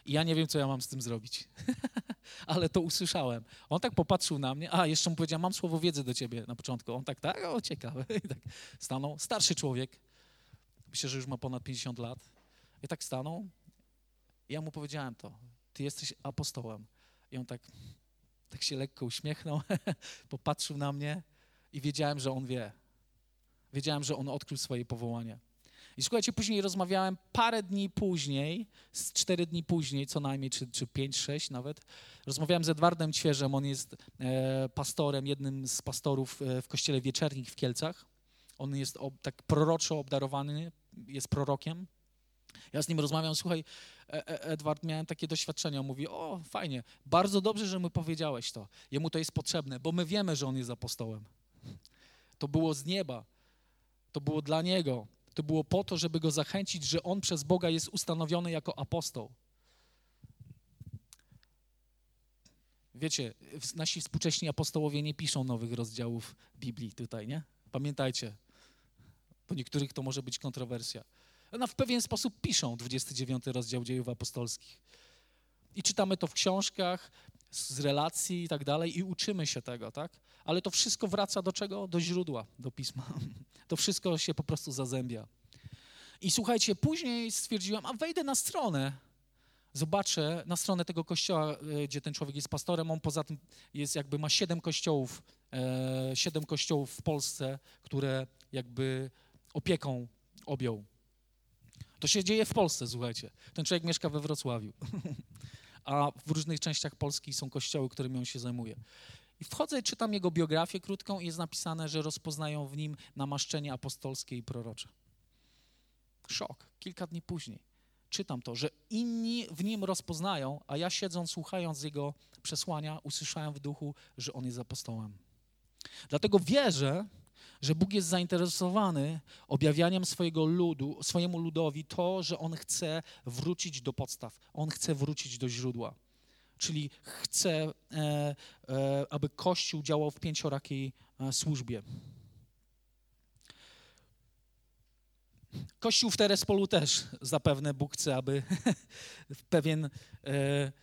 I ja nie wiem, co ja mam z tym zrobić. Ale to usłyszałem. On tak popatrzył na mnie, a jeszcze mu powiedział, mam słowo wiedzy do ciebie na początku. On tak, tak, o ciekawe. I tak stanął, starszy człowiek, myślę, że już ma ponad pięćdziesiąt lat. I tak stanął i ja mu powiedziałem to, ty jesteś apostołem. I on tak, tak się lekko uśmiechnął, popatrzył na mnie i wiedziałem, że on wie. Wiedziałem, że on odkrył swoje powołanie. I słuchajcie, później rozmawiałem parę dni później, z cztery dni później co najmniej, czy, czy pięć, sześć nawet, rozmawiałem z Edwardem Ćwierzem, on jest e, pastorem, jednym z pastorów e, w kościele Wieczernik w Kielcach. On jest ob, tak proroczo obdarowany, jest prorokiem. Ja z nim rozmawiam, słuchaj, e, Edward, miałem takie doświadczenie, on mówi, o fajnie, bardzo dobrze, że mu powiedziałeś to, jemu to jest potrzebne, bo my wiemy, że on jest apostołem. To było z nieba, to było dla niego. To było po to, żeby go zachęcić, że on przez Boga jest ustanowiony jako apostoł. Wiecie, nasi współcześni apostołowie nie piszą nowych rozdziałów Biblii tutaj, nie? Pamiętajcie, po niektórych to może być kontrowersja. No w pewien sposób piszą dwudziesty dziewiąty rozdział Dziejów Apostolskich. I czytamy to w książkach, z relacji i tak dalej i uczymy się tego, tak? Ale to wszystko wraca do czego? Do źródła, do Pisma. To wszystko się po prostu zazębia. I słuchajcie, później stwierdziłem, a wejdę na stronę, zobaczę na stronę tego kościoła, gdzie ten człowiek jest pastorem. On poza tym jest jakby ma siedem kościołów, e, siedem kościołów w Polsce, które jakby opieką objął. To się dzieje w Polsce, słuchajcie. Ten człowiek mieszka we Wrocławiu. A w różnych częściach Polski są kościoły, którymi on się zajmuje. I wchodzę i czytam jego biografię krótką i jest napisane, że rozpoznają w nim namaszczenie apostolskie i prorocze. Szok. Kilka dni później czytam to, że inni w nim rozpoznają, a ja siedząc, słuchając jego przesłania, usłyszałem w duchu, że on jest apostołem. Dlatego wierzę, że Bóg jest zainteresowany objawianiem swojego ludu, swojemu ludowi to, że On chce wrócić do podstaw, On chce wrócić do źródła. Czyli chce, e, e, aby Kościół działał w pięciorakiej e, służbie. Kościół w Terespolu też zapewne Bóg chce, aby w pewien, e,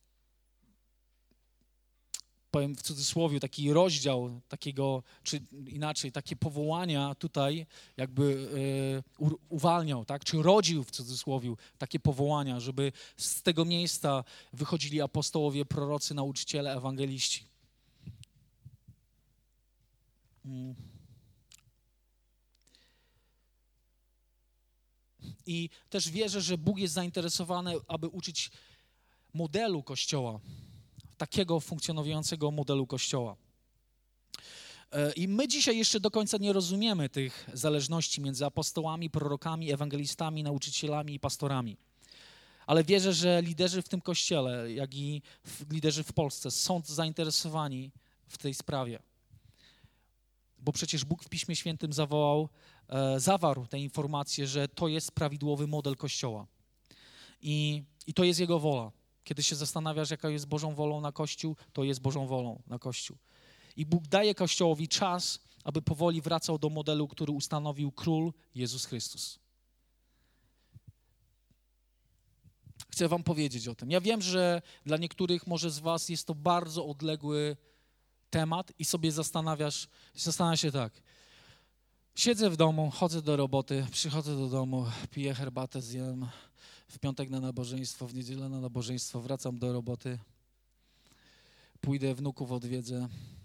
powiem w cudzysłowie, taki rozdział takiego, czy inaczej, takie powołania tutaj jakby e, u, uwalniał, tak? Czy rodził w cudzysłowie takie powołania, żeby z tego miejsca wychodzili apostołowie, prorocy, nauczyciele, ewangeliści. Mm. I też wierzę, że Bóg jest zainteresowany, aby uczyć modelu Kościoła, takiego funkcjonującego modelu Kościoła. I my dzisiaj jeszcze do końca nie rozumiemy tych zależności między apostołami, prorokami, ewangelistami, nauczycielami i pastorami. Ale wierzę, że liderzy w tym Kościele, jak i liderzy w Polsce są zainteresowani w tej sprawie. Bo przecież Bóg w Piśmie Świętym zawołał, e, zawarł tę informację, że to jest prawidłowy model Kościoła. I, I to jest Jego wola. Kiedy się zastanawiasz, jaka jest Bożą wolą na Kościół, to jest Bożą wolą na Kościół. I Bóg daje Kościołowi czas, aby powoli wracał do modelu, który ustanowił Król Jezus Chrystus. Chcę wam powiedzieć o tym. Ja wiem, że dla niektórych może z was jest to bardzo odległy temat i sobie zastanawiasz, zastanawia się tak. Siedzę w domu, chodzę do roboty, przychodzę do domu, piję herbatę, zjem w piątek na nabożeństwo, w niedzielę na nabożeństwo, wracam do roboty, pójdę wnuków odwiedzę,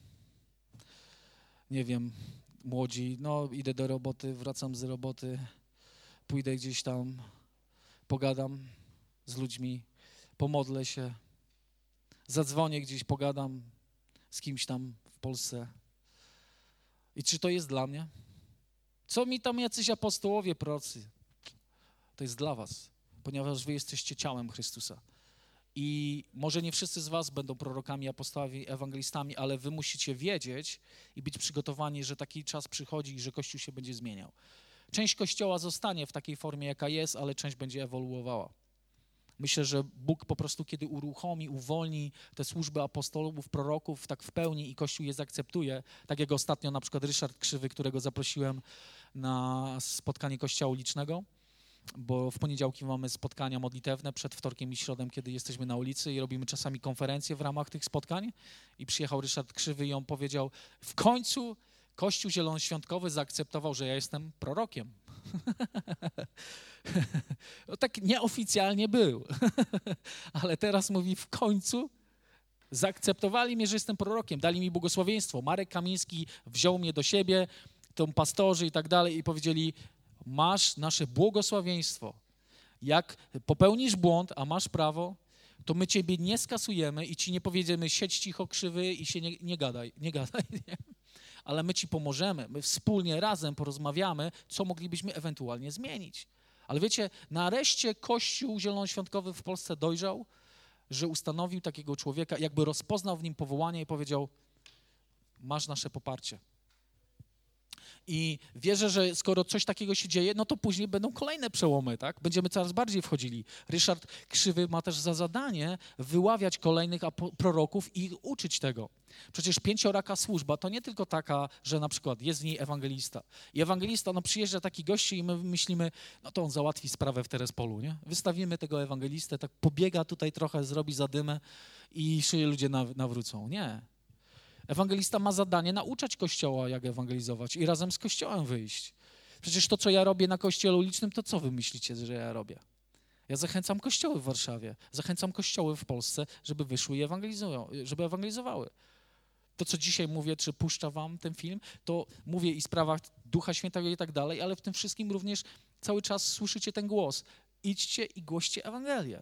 nie wiem, młodzi, no idę do roboty, wracam z roboty, pójdę gdzieś tam, pogadam z ludźmi, pomodlę się, zadzwonię gdzieś, pogadam z kimś tam w Polsce. I czy to jest dla mnie? Co mi tam jacyś apostołowie, prorocy? To jest dla was, ponieważ wy jesteście ciałem Chrystusa. I może nie wszyscy z was będą prorokami, apostołami, ewangelistami, ale wy musicie wiedzieć i być przygotowani, że taki czas przychodzi i że Kościół się będzie zmieniał. Część Kościoła zostanie w takiej formie, jaka jest, ale część będzie ewoluowała. Myślę, że Bóg po prostu, kiedy uruchomi, uwolni te służby apostołów, proroków tak w pełni i Kościół je zaakceptuje, tak jak ostatnio na przykład Ryszard Krzywy, którego zaprosiłem na spotkanie Kościoła Ulicznego, bo w poniedziałki mamy spotkania modlitewne przed wtorkiem i środem, kiedy jesteśmy na ulicy i robimy czasami konferencje w ramach tych spotkań. I przyjechał Ryszard Krzywy i on powiedział, w końcu Kościół Zielonoświątkowy zaakceptował, że ja jestem prorokiem. No tak nieoficjalnie był, ale teraz mówi, w końcu zaakceptowali mnie, że jestem prorokiem, dali mi błogosławieństwo. Marek Kamiński wziął mnie do siebie, tą pastorzy i tak dalej i powiedzieli, masz nasze błogosławieństwo. Jak popełnisz błąd, a masz prawo, to my ciebie nie skasujemy i ci nie powiedzemy, siedź cicho, Krzywy i się nie, nie gadaj, nie gadaj, nie? Ale my ci pomożemy, my wspólnie razem porozmawiamy, co moglibyśmy ewentualnie zmienić. Ale wiecie, nareszcie Kościół Zielonoświątkowy w Polsce dojrzał, że ustanowił takiego człowieka, jakby rozpoznał w nim powołanie i powiedział, masz nasze poparcie. I wierzę, że skoro coś takiego się dzieje, no to później będą kolejne przełomy, tak? Będziemy coraz bardziej wchodzili. Ryszard Krzywy ma też za zadanie wyławiać kolejnych proroków i ich uczyć tego. Przecież pięcioraka służba to nie tylko taka, że na przykład jest w niej ewangelista. I ewangelista, no przyjeżdża taki gości i my myślimy, no to on załatwi sprawę w Terespolu, nie? Wystawimy tego ewangelistę, tak pobiega tutaj trochę, zrobi zadymę i się ludzie nawrócą. Nie. Ewangelista ma zadanie nauczać Kościoła, jak ewangelizować i razem z Kościołem wyjść. Przecież to, co ja robię na Kościele ulicznym, to co wy myślicie, że ja robię? Ja zachęcam kościoły w Warszawie, zachęcam kościoły w Polsce, żeby wyszły i ewangelizują, żeby ewangelizowały. To, co dzisiaj mówię, czy puszcza wam ten film, to mówię i w sprawach Ducha Świętego i tak dalej, ale w tym wszystkim również cały czas słyszycie ten głos. Idźcie i głoście Ewangelię.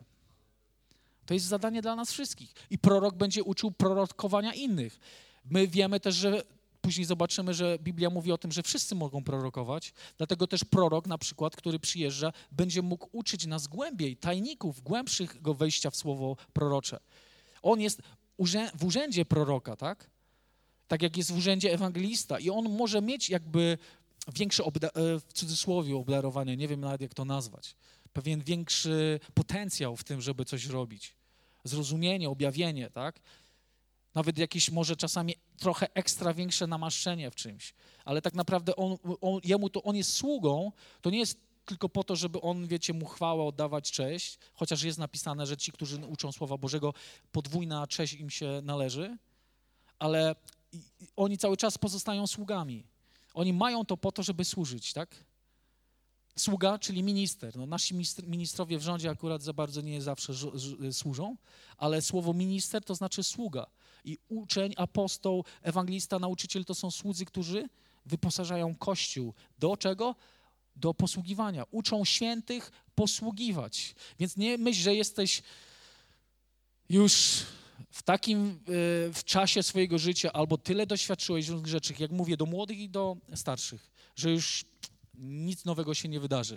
To jest zadanie dla nas wszystkich. I prorok będzie uczył prorokowania innych. My wiemy też, że później zobaczymy, że Biblia mówi o tym, że wszyscy mogą prorokować, dlatego też prorok na przykład, który przyjeżdża, będzie mógł uczyć nas głębiej, tajników, głębszego wejścia w słowo prorocze. On jest w urzędzie proroka, tak? Tak jak jest w urzędzie ewangelista i on może mieć jakby większe, obda- w cudzysłowie, obdarowanie, nie wiem nawet jak to nazwać, pewien większy potencjał w tym, żeby coś robić. Zrozumienie, objawienie, tak? Nawet jakieś może czasami trochę ekstra większe namaszczenie w czymś. Ale tak naprawdę on, on, jemu to on jest sługą, to nie jest tylko po to, żeby on, wiecie, mu chwałę oddawać cześć, chociaż jest napisane, że ci, którzy uczą Słowa Bożego, podwójna cześć im się należy, ale oni cały czas pozostają sługami. Oni mają to po to, żeby służyć, tak? Sługa, czyli minister. No, nasi ministrowie w rządzie akurat za bardzo nie zawsze służą, ale słowo minister to znaczy sługa. I uczeń, apostoł, ewangelista, nauczyciel to są słudzy, którzy wyposażają Kościół. Do czego? Do posługiwania. Uczą świętych posługiwać. Więc nie myśl, że jesteś już w takim w czasie swojego życia albo tyle doświadczyłeś różnych rzeczy, jak mówię, do młodych i do starszych, że już nic nowego się nie wydarzy.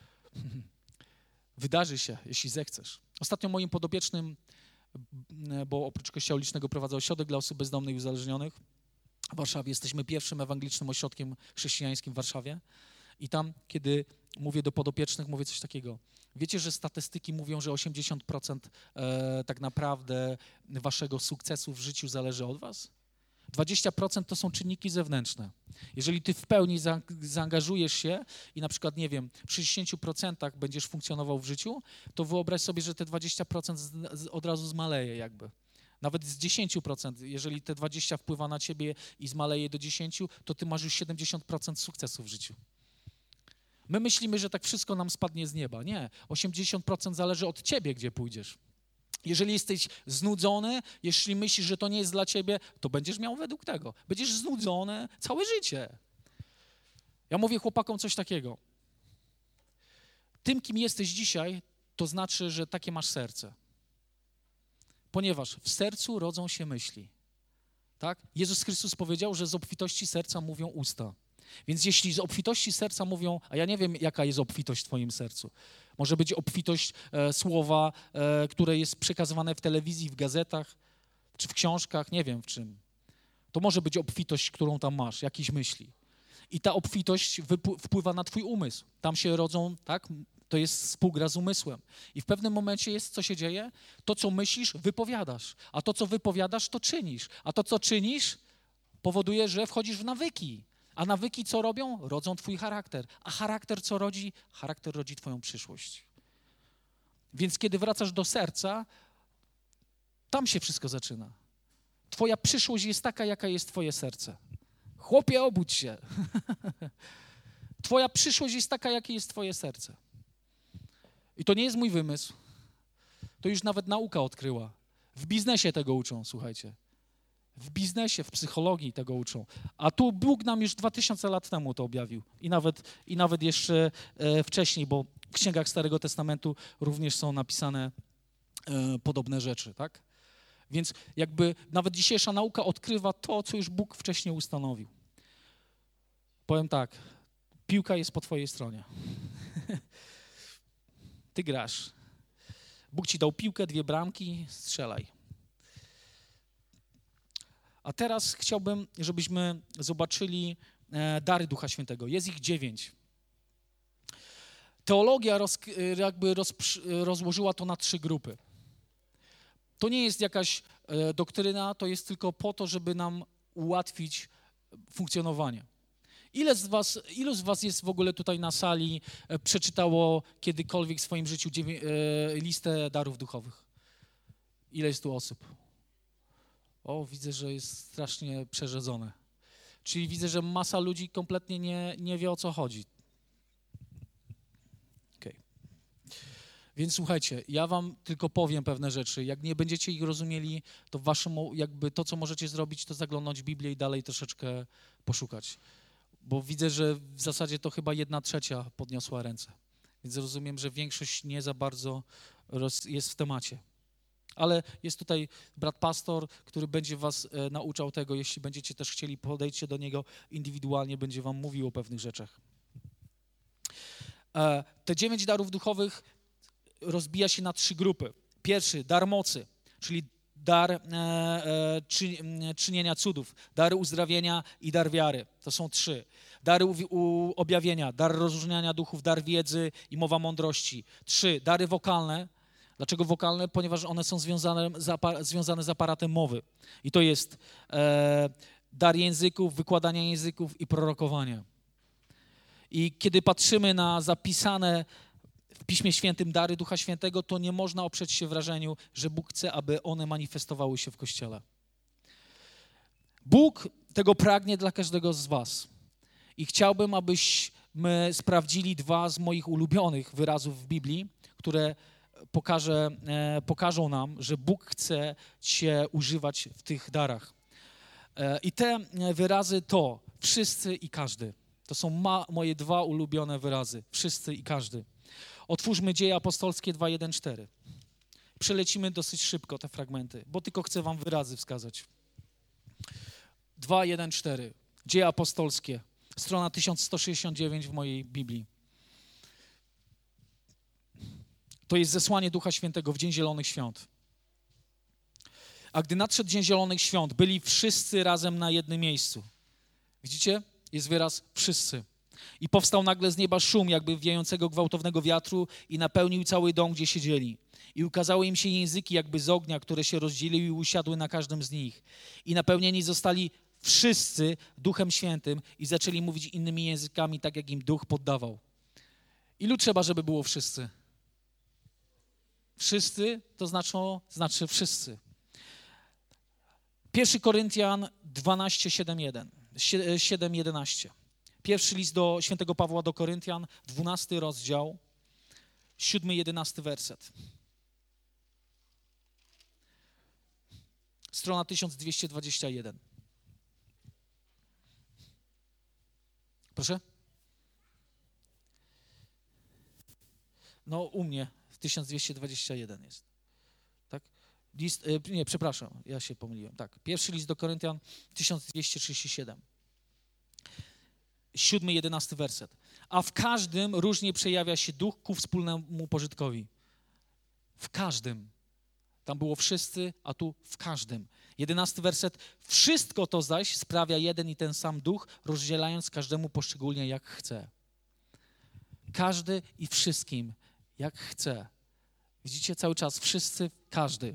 Wydarzy się, jeśli zechcesz. Ostatnio moim podopiecznym, bo oprócz Kościoła Ulicznego prowadzę ośrodek dla osób bezdomnych i uzależnionych w Warszawie. Jesteśmy pierwszym ewangelicznym ośrodkiem chrześcijańskim w Warszawie. I tam, kiedy mówię do podopiecznych, mówię coś takiego. Wiecie, że statystyki mówią, że osiemdziesiąt procent e, tak naprawdę waszego sukcesu w życiu zależy od was? dwadzieścia procent to są czynniki zewnętrzne. Jeżeli ty w pełni zaangażujesz się i na przykład, nie wiem, przy sześćdziesięciu procentach będziesz funkcjonował w życiu, to wyobraź sobie, że te dwadzieścia procent od razu zmaleje jakby. Nawet z dziesięć procent, jeżeli te dwadzieścia wpływa na ciebie i zmaleje do dziesięciu, to ty masz już siedemdziesiąt procent sukcesu w życiu. My myślimy, że tak wszystko nam spadnie z nieba. Nie, osiemdziesiąt procent zależy od ciebie, gdzie pójdziesz. Jeżeli jesteś znudzony, jeśli myślisz, że to nie jest dla ciebie, to będziesz miał według tego. Będziesz znudzony całe życie. Ja mówię chłopakom coś takiego. Tym, kim jesteś dzisiaj, to znaczy, że takie masz serce. Ponieważ w sercu rodzą się myśli. Tak? Jezus Chrystus powiedział, że z obfitości serca mówią usta. Więc jeśli z obfitości serca mówią, a ja nie wiem, jaka jest obfitość w twoim sercu. Może być obfitość e, słowa, e, które jest przekazywane w telewizji, w gazetach, czy w książkach, nie wiem w czym. To może być obfitość, którą tam masz, jakieś myśli. I ta obfitość wypł- wpływa na twój umysł. Tam się rodzą, tak? To jest współgra z umysłem. I w pewnym momencie jest, co się dzieje? To, co myślisz, wypowiadasz. A to, co wypowiadasz, to czynisz. A to, co czynisz, powoduje, że wchodzisz w nawyki. A A nawyki co robią? Rodzą twój charakter. A charakter co rodzi? Charakter rodzi twoją przyszłość. Więc kiedy wracasz do serca, tam się wszystko zaczyna. Twoja przyszłość jest taka, jaka jest twoje serce. Chłopie, obudź się. Twoja przyszłość jest taka, jakie jest twoje serce. I to nie jest mój wymysł. To już nawet nauka odkryła. W biznesie tego uczą, słuchajcie. W biznesie, w psychologii tego uczą. A tu Bóg nam już dwa tysiące lat temu to objawił. I nawet, i nawet jeszcze e, wcześniej, bo w księgach Starego Testamentu również są napisane e, podobne rzeczy, tak? Więc jakby nawet dzisiejsza nauka odkrywa to, co już Bóg wcześniej ustanowił. Powiem tak, piłka jest po twojej stronie. Ty grasz. Bóg ci dał piłkę, dwie bramki, strzelaj. A teraz chciałbym, żebyśmy zobaczyli e, dary Ducha Świętego. Jest ich dziewięć. Teologia roz, jakby roz, rozłożyła to na trzy grupy. To nie jest jakaś e, doktryna, to jest tylko po to, żeby nam ułatwić funkcjonowanie. Ile z was, ilu z was jest w ogóle tutaj na sali, e, przeczytało kiedykolwiek w swoim życiu dziewię, e, listę darów duchowych? Ile jest tu osób? O, widzę, że jest strasznie przerzedzone. Czyli widzę, że masa ludzi kompletnie nie, nie wie, o co chodzi. Okay. Więc słuchajcie, ja wam tylko powiem pewne rzeczy. Jak nie będziecie ich rozumieli, to waszym, jakby to, co możecie zrobić, to zaglądnąć Biblię i dalej troszeczkę poszukać. Bo widzę, że w zasadzie to chyba jedna trzecia podniosła ręce. Więc rozumiem, że większość nie za bardzo roz, jest w temacie. Ale jest tutaj brat pastor, który będzie was e, nauczał tego. Jeśli będziecie też chcieli, podejdźcie do niego indywidualnie, będzie wam mówił o pewnych rzeczach. E, te dziewięć darów duchowych rozbija się na trzy grupy. Pierwszy, dar mocy, czyli dar e, e, czy, czynienia cudów, dar uzdrawienia i dar wiary. To są trzy. Dary u, u, objawienia, dar rozróżniania duchów, dar wiedzy i mowa mądrości. Trzy, dary wokalne. Dlaczego wokalne? Ponieważ one są związane z, apar- związane z aparatem mowy. I to jest e, dar języków, wykładania języków i prorokowania. I kiedy patrzymy na zapisane w Piśmie Świętym dary Ducha Świętego, to nie można oprzeć się wrażeniu, że Bóg chce, aby one manifestowały się w Kościele. Bóg tego pragnie dla każdego z was. I chciałbym, abyśmy sprawdzili dwa z moich ulubionych wyrazów w Biblii, które Pokaże, e, pokażą nam, że Bóg chce cię używać w tych darach. E, I te wyrazy to wszyscy i każdy. To są ma, moje dwa ulubione wyrazy. Wszyscy i każdy. Otwórzmy Dzieje Apostolskie dwa, jeden, cztery. Przelecimy dosyć szybko te fragmenty, bo tylko chcę wam wyrazy wskazać. dwa, jeden, cztery. Dzieje Apostolskie. Strona tysiąc sto sześćdziesiąt dziewięć w mojej Biblii. To jest zesłanie Ducha Świętego w Dzień Zielonych Świąt. A gdy nadszedł Dzień Zielonych Świąt, byli wszyscy razem na jednym miejscu. Widzicie? Jest wyraz wszyscy. I powstał nagle z nieba szum, jakby wiejącego gwałtownego wiatru i napełnił cały dom, gdzie siedzieli. I ukazały im się języki jakby z ognia, które się rozdzieliły i usiadły na każdym z nich. I napełnieni zostali wszyscy Duchem Świętym i zaczęli mówić innymi językami, tak jak im Duch poddawał. Ilu trzeba, żeby było wszyscy? Wszyscy to znaczy, znaczy wszyscy. Pierwszy Koryntian dwanaście, siedem, jeden, siedem, jedenaście. Pierwszy list do świętego Pawła do Koryntian, dwunasty rozdział, siódmy, jedenasty werset. Strona tysiąc dwieście dwadzieścia jeden. Proszę? No u mnie tysiąc dwieście dwadzieścia jeden jest. Tak? List, nie, przepraszam, ja się pomyliłem. Tak. Pierwszy list do Koryntian, tysiąc dwieście trzydzieści siedem. Siódmy, jedenasty werset. A w każdym różnie przejawia się duch ku wspólnemu pożytkowi. W każdym. Tam było wszyscy, a tu w każdym. Jedenasty werset. Wszystko to zaś sprawia jeden i ten sam duch, rozdzielając każdemu poszczególnie jak chce. Każdy i wszystkim jak chce. Widzicie cały czas, wszyscy, każdy.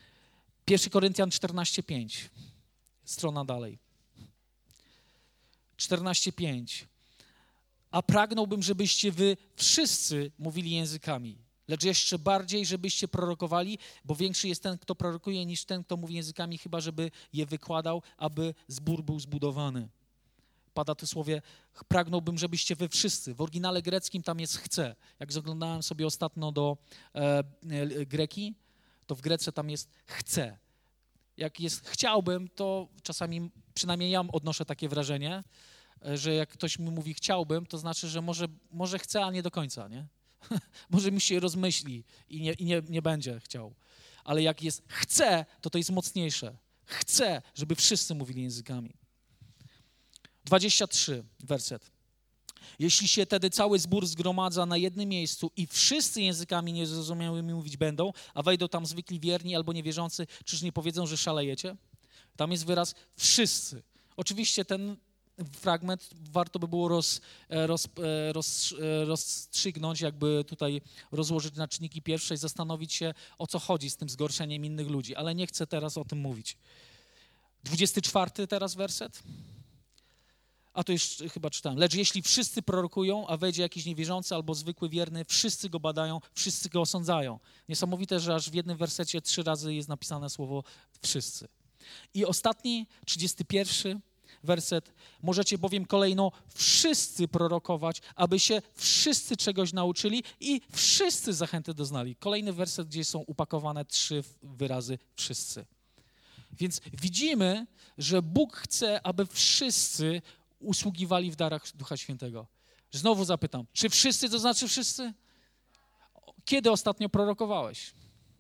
Pierwszy Koryntian czternaście, pięć. Strona dalej. czternaście pięć. A pragnąłbym, żebyście wy wszyscy mówili językami, lecz jeszcze bardziej, żebyście prorokowali, bo większy jest ten, kto prorokuje, niż ten, kto mówi językami, chyba żeby je wykładał, aby zbór był zbudowany. Pada to słowie, pragnąłbym, żebyście wy wszyscy. W oryginale greckim tam jest chcę. Jak zaglądałem sobie ostatnio do e, e, Greki, to w Grece tam jest chcę. Jak jest chciałbym, to czasami, przynajmniej ja odnoszę takie wrażenie, że jak ktoś mi mówi chciałbym, to znaczy, że może, może chce, a nie do końca, nie? Może mi się rozmyśli i, nie, i nie, nie będzie chciał. Ale jak jest chcę, to to jest mocniejsze. Chcę, żeby wszyscy mówili językami. dwudziesty trzeci werset. Jeśli się tedy cały zbór zgromadza na jednym miejscu i wszyscy językami niezrozumiałymi mówić będą, a wejdą tam zwykli wierni albo niewierzący, czyż nie powiedzą, że szalejecie? Tam jest wyraz wszyscy. Oczywiście ten fragment warto by było roz, roz, roz, rozstrzygnąć, jakby tutaj rozłożyć na czynniki pierwsze i zastanowić się, o co chodzi z tym zgorszeniem innych ludzi, ale nie chcę teraz o tym mówić. dwudziesty czwarty teraz werset. A to już chyba czytałem. Lecz jeśli wszyscy prorokują, a wejdzie jakiś niewierzący albo zwykły wierny, wszyscy go badają, wszyscy go osądzają. Niesamowite, że aż w jednym wersecie trzy razy jest napisane słowo wszyscy. I ostatni, trzydziesty pierwszy werset. Możecie bowiem kolejno wszyscy prorokować, aby się wszyscy czegoś nauczyli i wszyscy zachęty doznali. Kolejny werset, gdzie są upakowane trzy wyrazy wszyscy. Więc widzimy, że Bóg chce, aby wszyscy usługiwali w darach Ducha Świętego. Znowu zapytam, czy wszyscy to znaczy wszyscy? Kiedy ostatnio prorokowałeś?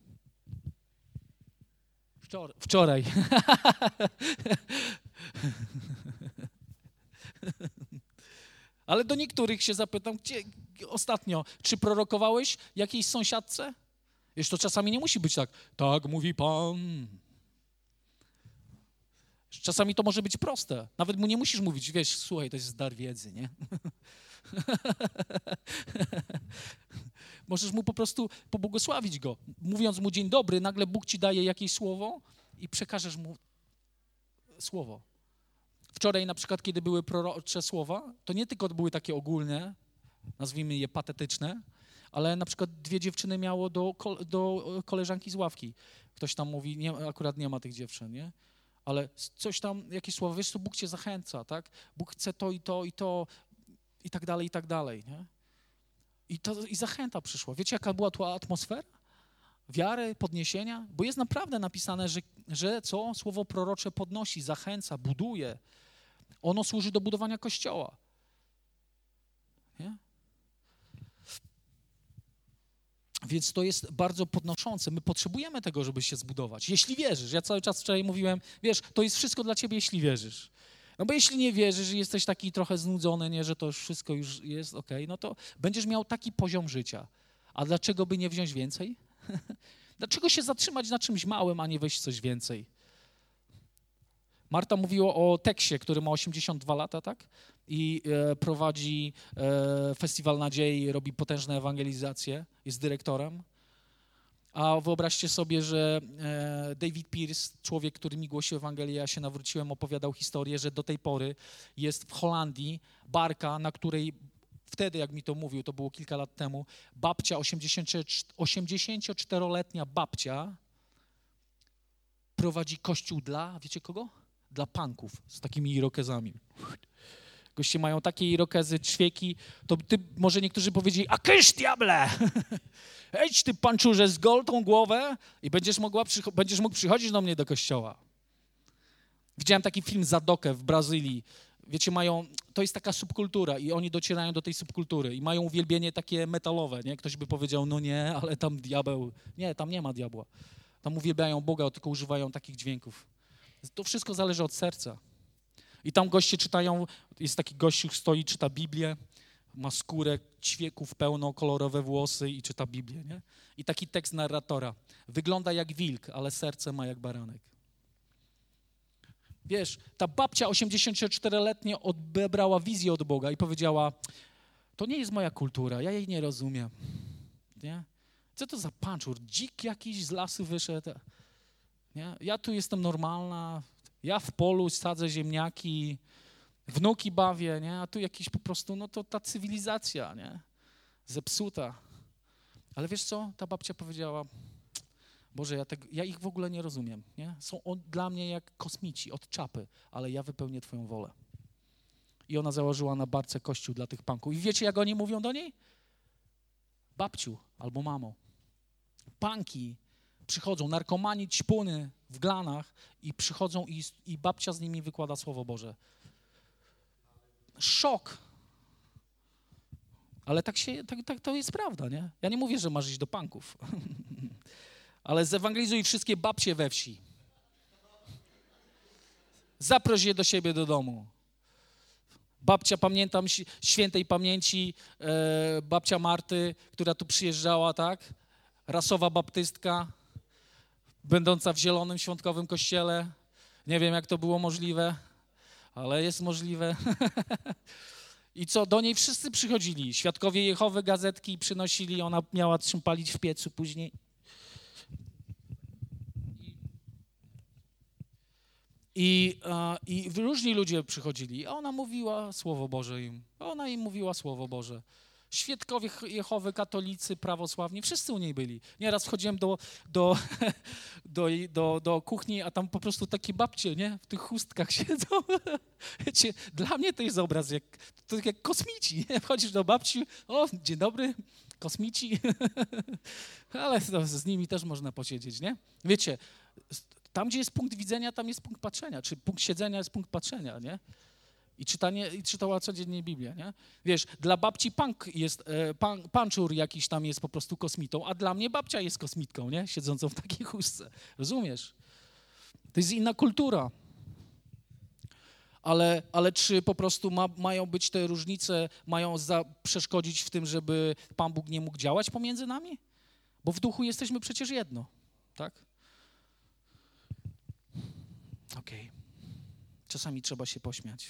Wczoraj. Wczoraj. Ale do niektórych się zapytam, gdzie ostatnio, czy prorokowałeś jakiejś sąsiadce? Wiesz, to czasami nie musi być tak, tak mówi Pan. Czasami to może być proste. Nawet mu nie musisz mówić, wiesz, słuchaj, to jest dar wiedzy, nie? Możesz mu po prostu pobłogosławić go. Mówiąc mu dzień dobry, nagle Bóg ci daje jakieś słowo i przekażesz mu słowo. Wczoraj na przykład, kiedy były prorocze słowa, to nie tylko były takie ogólne, nazwijmy je patetyczne, ale na przykład dwie dziewczyny miało do, do koleżanki z ławki. Ktoś tam mówi, nie, akurat nie ma tych dziewczyn, nie? Ale coś tam, jakieś słowa, wiesz co, Bóg cię zachęca, tak? Bóg chce to i to i to i tak dalej, i tak dalej, nie? I, to, i zachęta przyszła. Wiecie, jaka była tu atmosfera? Wiary, podniesienia? Bo jest naprawdę napisane, że, że co? Słowo prorocze podnosi, zachęca, buduje. Ono służy do budowania Kościoła. Nie? Więc to jest bardzo podnoszące. My potrzebujemy tego, żeby się zbudować. Jeśli wierzysz, ja cały czas wczoraj mówiłem, wiesz, to jest wszystko dla ciebie, jeśli wierzysz. No bo jeśli nie wierzysz i jesteś taki trochę znudzony, nie, że to już wszystko już jest okej, okay, no to będziesz miał taki poziom życia. A dlaczego by nie wziąć więcej? Dlaczego się zatrzymać na czymś małym, a nie wejść w coś więcej? Marta mówiła o Teksie, który ma osiemdziesiąt dwa lata, tak? I e, prowadzi e, Festiwal Nadziei, robi potężne ewangelizacje, jest dyrektorem. A wyobraźcie sobie, że e, David Pierce, człowiek, który mi głosił Ewangelię, ja się nawróciłem, opowiadał historię, że do tej pory jest w Holandii barka, na której wtedy, jak mi to mówił, to było kilka lat temu, babcia, osiemdziesięcioczteroletnia babcia prowadzi kościół dla, wiecie kogo? Dla punków z takimi irokezami. Goście mają takie irokezy, ćwieki, to ty, może niektórzy powiedzieli, a kysz diable! Idź ty panczurze, zgol tą głowę i będziesz, mogła, będziesz mógł przychodzić do mnie do kościoła. Widziałem taki film Zadokę w Brazylii. Wiecie, mają, to jest taka subkultura i oni docierają do tej subkultury i mają uwielbienie takie metalowe, nie? Ktoś by powiedział, no nie, ale tam diabeł, nie, tam nie ma diabła. Tam uwielbiają Boga, tylko używają takich dźwięków. To wszystko zależy od serca. I tam goście czytają, jest taki gościu, stoi, czyta Biblię, ma skórę, ćwieków pełno, kolorowe włosy i czyta Biblię, nie? I taki tekst narratora. Wygląda jak wilk, ale serce ma jak baranek. Wiesz, ta babcia osiemdziesięcioczteroletnia odebrała wizję od Boga i powiedziała, to nie jest moja kultura, ja jej nie rozumiem. Nie? Co to za panczur? Dzik jakiś z lasu wyszedł. Nie? Ja tu jestem normalna, ja w polu sadzę ziemniaki, Wnuki bawię, nie? A tu jakiś po prostu, no to ta cywilizacja, nie? Zepsuta. Ale wiesz co? Ta babcia powiedziała, Boże, ja, tego, ja ich w ogóle nie rozumiem, nie? Są on, dla mnie jak kosmici od czapy, ale ja wypełnię Twoją wolę. I ona założyła na barce kościół dla tych punków. I wiecie, jak oni mówią do niej? Babciu albo mamo. Punki przychodzą, narkomani, ćpuny w glanach i przychodzą i, i babcia z nimi wykłada Słowo Boże. Szok. Ale tak, się, tak, tak to jest prawda, nie? Ja nie mówię, że masz iść do punków. Ale zewangelizuj wszystkie babcie we wsi. Zaproś je do siebie do domu. Babcia, pamiętam świętej pamięci, e, babcia Marty, która tu przyjeżdżała, tak? Rasowa baptystka, będąca w zielonym świątkowym kościele. Nie wiem, jak to było możliwe, ale jest możliwe. I co, do niej wszyscy przychodzili. Świadkowie Jehowy gazetki przynosili, ona miała czym palić w piecu później. I, I różni ludzie przychodzili, a ona mówiła Słowo Boże im. Ona im mówiła Słowo Boże. Świadkowie Jehowy, katolicy, prawosławni, wszyscy u niej byli. Nieraz wchodziłem do, do, do, do, do kuchni, a tam po prostu takie babcie, nie? W tych chustkach siedzą. Wiecie, dla mnie to jest obraz jak, to jak kosmici. Nie? Wchodzisz do babci, o, dzień dobry, kosmici. Ale to, z nimi też można posiedzieć, nie? Wiecie, tam, gdzie jest punkt widzenia, tam jest punkt patrzenia, czy punkt siedzenia jest punkt patrzenia, nie? I, czytanie, i czytała codziennie Biblię, nie? Wiesz, dla babci punk jest, e, pan, panczur jakiś tam jest po prostu kosmitą, a dla mnie babcia jest kosmitką, nie? Siedzącą w takiej chustce. Rozumiesz? To jest inna kultura. Ale, ale czy po prostu ma, mają być te różnice, mają za, przeszkodzić w tym, żeby Pan Bóg nie mógł działać pomiędzy nami? Bo w duchu jesteśmy przecież jedno, tak? Okej. Okay. Czasami trzeba się pośmiać.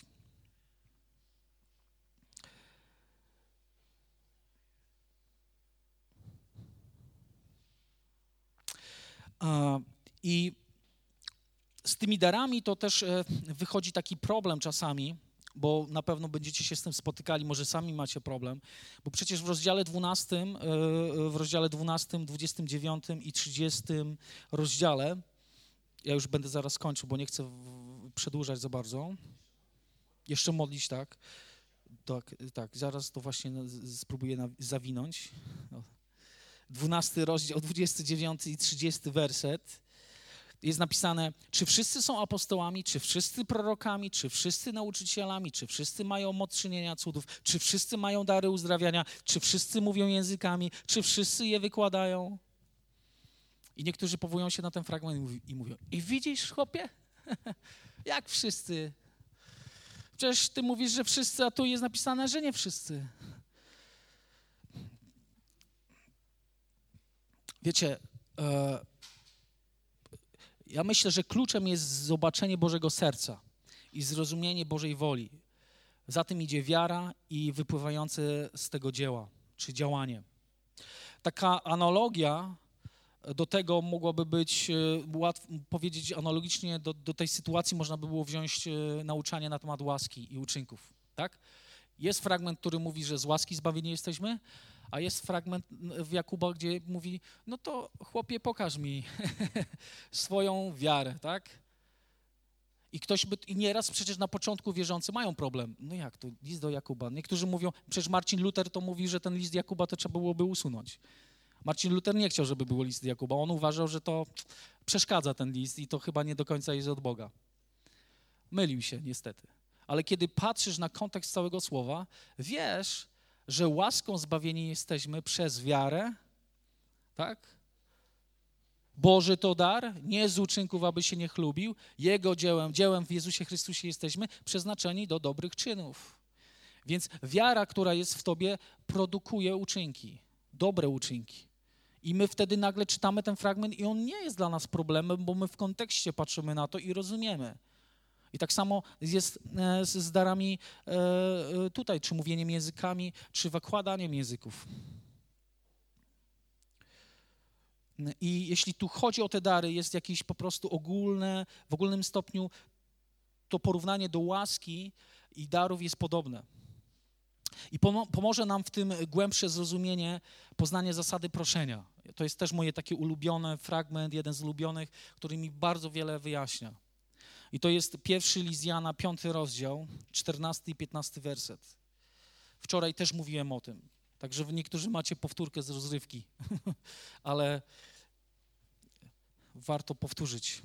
I z tymi darami to też wychodzi taki problem czasami, bo na pewno będziecie się z tym spotykali, może sami macie problem, bo przecież w rozdziale dwunastym, w rozdziale dwunastym, dwudziestym dziewiątym i trzydziestym rozdziale, ja już będę zaraz kończył, bo nie chcę przedłużać za bardzo, jeszcze modlić, tak, tak, tak zaraz to właśnie spróbuję zawinąć. dwunasty rozdział, dwudziesty dziewiąty i trzydziesty werset, jest napisane, czy wszyscy są apostołami, czy wszyscy prorokami, czy wszyscy nauczycielami, czy wszyscy mają moc czynienia cudów, czy wszyscy mają dary uzdrawiania, czy wszyscy mówią językami, czy wszyscy je wykładają. I niektórzy powołują się na ten fragment i mówią, i widzisz, chłopie, jak wszyscy? Przecież ty mówisz, że wszyscy, a tu jest napisane, że nie wszyscy. Wiecie, e, ja myślę, że kluczem jest zobaczenie Bożego serca i zrozumienie Bożej woli. Za tym idzie wiara i wypływające z tego dzieła, czy działanie. Taka analogia do tego mogłaby być, łatwo powiedzieć analogicznie do, do tej sytuacji można by było wziąć nauczanie na temat łaski i uczynków, tak? Jest fragment, który mówi, że z łaski zbawieni jesteśmy, a jest fragment w Jakuba, gdzie mówi, no to chłopie, pokaż mi swoją wiarę, tak? I ktoś by, i nieraz przecież na początku wierzący mają problem. No jak to, list do Jakuba? Niektórzy mówią, przecież Marcin Luther to mówi, że ten list Jakuba to trzeba byłoby usunąć. Marcin Luther nie chciał, żeby było list Jakuba. On uważał, że to przeszkadza ten list i to chyba nie do końca jest od Boga. Mylił się niestety. Ale kiedy patrzysz na kontekst całego słowa, wiesz, że łaską zbawieni jesteśmy przez wiarę, tak? Boży to dar, nie z uczynków, aby się nie chlubił. Jego dziełem, dziełem w Jezusie Chrystusie jesteśmy przeznaczeni do dobrych czynów. Więc wiara, która jest w tobie, produkuje uczynki, dobre uczynki. I my wtedy nagle czytamy ten fragment i on nie jest dla nas problemem, bo my w kontekście patrzymy na to i rozumiemy. I tak samo jest z, z darami e, tutaj, czy mówieniem językami, czy wykładaniem języków. I jeśli tu chodzi o te dary, jest jakieś po prostu ogólne, w ogólnym stopniu to porównanie do łaski i darów jest podobne. I pomo- pomoże nam w tym głębsze zrozumienie, poznanie zasady proszenia. To jest też moje takie ulubione fragment, jeden z ulubionych, który mi bardzo wiele wyjaśnia. I to jest pierwszy list Jana, piąty rozdział, czternasty i piętnasty werset. Wczoraj też mówiłem o tym, także wy niektórzy macie powtórkę z rozrywki, ale warto powtórzyć.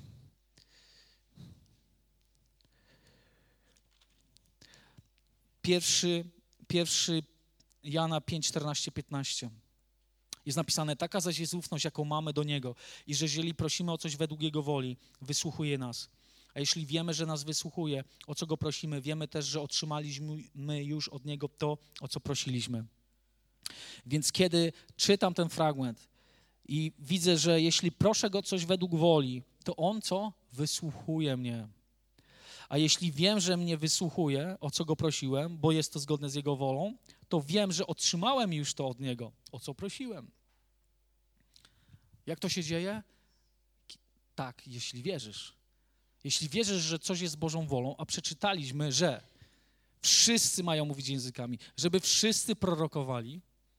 Pierwszy, pierwszy Jana pięć, czternaście, piętnaście. Jest napisane, taka zaś jest ufność, jaką mamy do Niego i że jeżeli prosimy o coś według Jego woli, wysłuchuje nas. A jeśli wiemy, że nas wysłuchuje, o co Go prosimy, wiemy też, że otrzymaliśmy już od Niego to, o co prosiliśmy. Więc kiedy czytam ten fragment i widzę, że jeśli proszę Go coś według woli, to On co? Wysłuchuje mnie. A jeśli wiem, że mnie wysłuchuje, o co Go prosiłem, bo jest to zgodne z Jego wolą, to wiem, że otrzymałem już to od Niego, o co prosiłem. Jak to się dzieje? Tak, jeśli wierzysz. Jeśli wierzysz, że coś jest Bożą wolą, a przeczytaliśmy, że wszyscy mają mówić językami, żeby wszyscy prorokowali,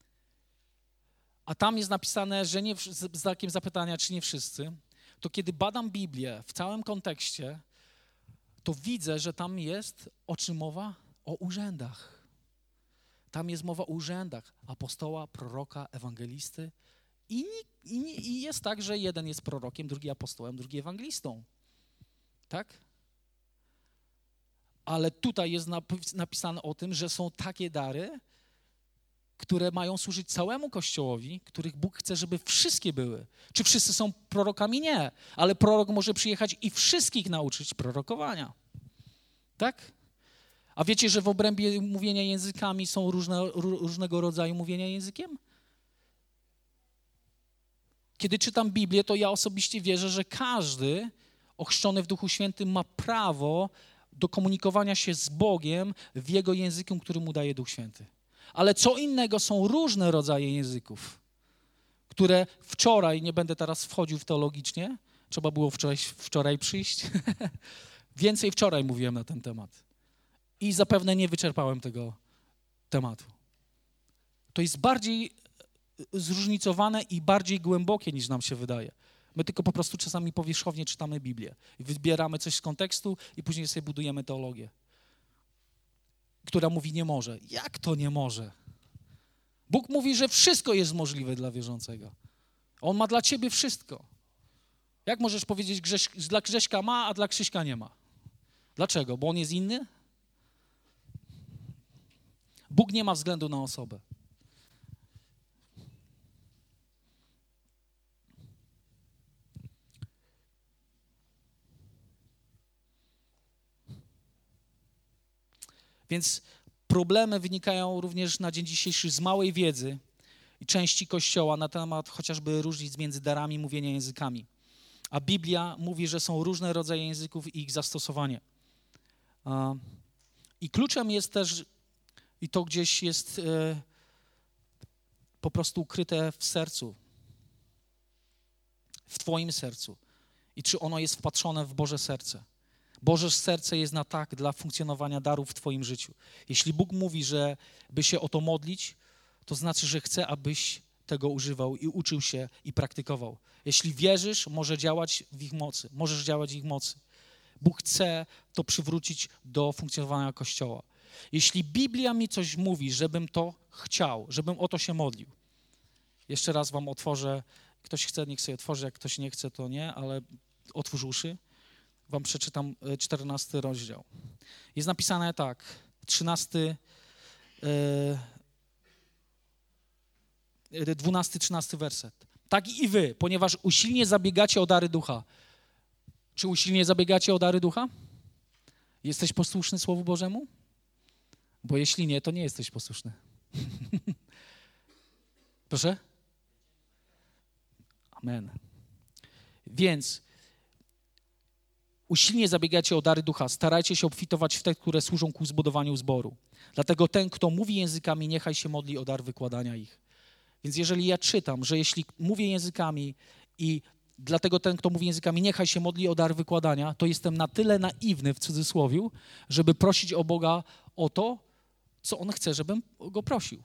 a tam jest napisane, że nie, z znakiem zapytania, czy nie wszyscy, to kiedy badam Biblię w całym kontekście, to widzę, że tam jest o czym mowa? O urzędach. Tam jest mowa o urzędach apostoła, proroka, ewangelisty i, i, i jest tak, że jeden jest prorokiem, drugi apostołem, drugi ewangelistą. Tak? Ale tutaj jest napisane o tym, że są takie dary, które mają służyć całemu Kościołowi, których Bóg chce, żeby wszystkie były. Czy wszyscy są prorokami? Nie. Ale prorok może przyjechać i wszystkich nauczyć prorokowania. Tak? A wiecie, że w obrębie mówienia językami są różne, różnego rodzaju mówienia językiem? Kiedy czytam Biblię, to ja osobiście wierzę, że każdy ochrzczony w Duchu Świętym ma prawo do komunikowania się z Bogiem w Jego języku, który mu daje Duch Święty. Ale co innego są różne rodzaje języków, które wczoraj, nie będę teraz wchodził w teologicznie, trzeba było wczoraj, wczoraj przyjść, więcej wczoraj mówiłem na ten temat i zapewne nie wyczerpałem tego tematu. To jest bardziej zróżnicowane i bardziej głębokie niż nam się wydaje. My tylko po prostu czasami powierzchownie czytamy Biblię i wybieramy coś z kontekstu i później sobie budujemy teologię, która mówi nie może. Jak to nie może? Bóg mówi, że wszystko jest możliwe dla wierzącego. On ma dla ciebie wszystko. Jak możesz powiedzieć, Grześ, dla Grześka ma, a dla Krzyśka nie ma? Dlaczego? Bo on jest inny? Bóg nie ma względu na osobę. Więc problemy wynikają również na dzień dzisiejszy z małej wiedzy i części Kościoła na temat chociażby różnic między darami mówienia językami. A Biblia mówi, że są różne rodzaje języków i ich zastosowanie. I kluczem jest też, i to gdzieś jest po prostu ukryte w sercu, w twoim sercu. I czy ono jest wpatrzone w Boże serce. Boże serce jest na tak dla funkcjonowania darów w twoim życiu. Jeśli Bóg mówi, że by się o to modlić, to znaczy, że chce, abyś tego używał i uczył się i praktykował. Jeśli wierzysz, może działać w ich mocy, możesz działać w ich mocy. Bóg chce to przywrócić do funkcjonowania Kościoła. Jeśli Biblia mi coś mówi, żebym to chciał, żebym o to się modlił. Jeszcze raz wam otworzę, ktoś chce, niech sobie otworzy, jak ktoś nie chce, to nie, ale otwórz uszy. Wam przeczytam czternasty rozdział. Jest napisane tak, trzynasty, dwunasty, trzynasty werset. Tak i wy, ponieważ usilnie zabiegacie o dary ducha. Czy usilnie zabiegacie o dary ducha? Jesteś posłuszny Słowu Bożemu? Bo jeśli nie, to nie jesteś posłuszny. Proszę? Amen. Więc usilnie zabiegacie o dary ducha, starajcie się obfitować w te, które służą ku zbudowaniu zboru. Dlatego ten, kto mówi językami, niechaj się modli o dar wykładania ich. Więc jeżeli ja czytam, że jeśli mówię językami i dlatego ten, kto mówi językami, niechaj się modli o dar wykładania, to jestem na tyle naiwny, w cudzysłowie, żeby prosić o Boga o to, co On chce, żebym Go prosił.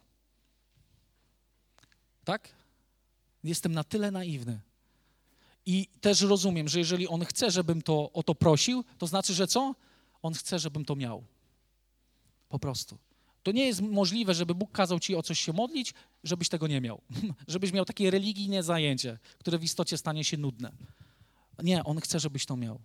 Tak? Jestem na tyle naiwny. I też rozumiem, że jeżeli On chce, żebym to o to prosił, to znaczy, że co? On chce, żebym to miał. Po prostu. To nie jest możliwe, żeby Bóg kazał ci o coś się modlić, żebyś tego nie miał. Żebyś miał takie religijne zajęcie, które w istocie stanie się nudne. Nie, On chce, żebyś to miał.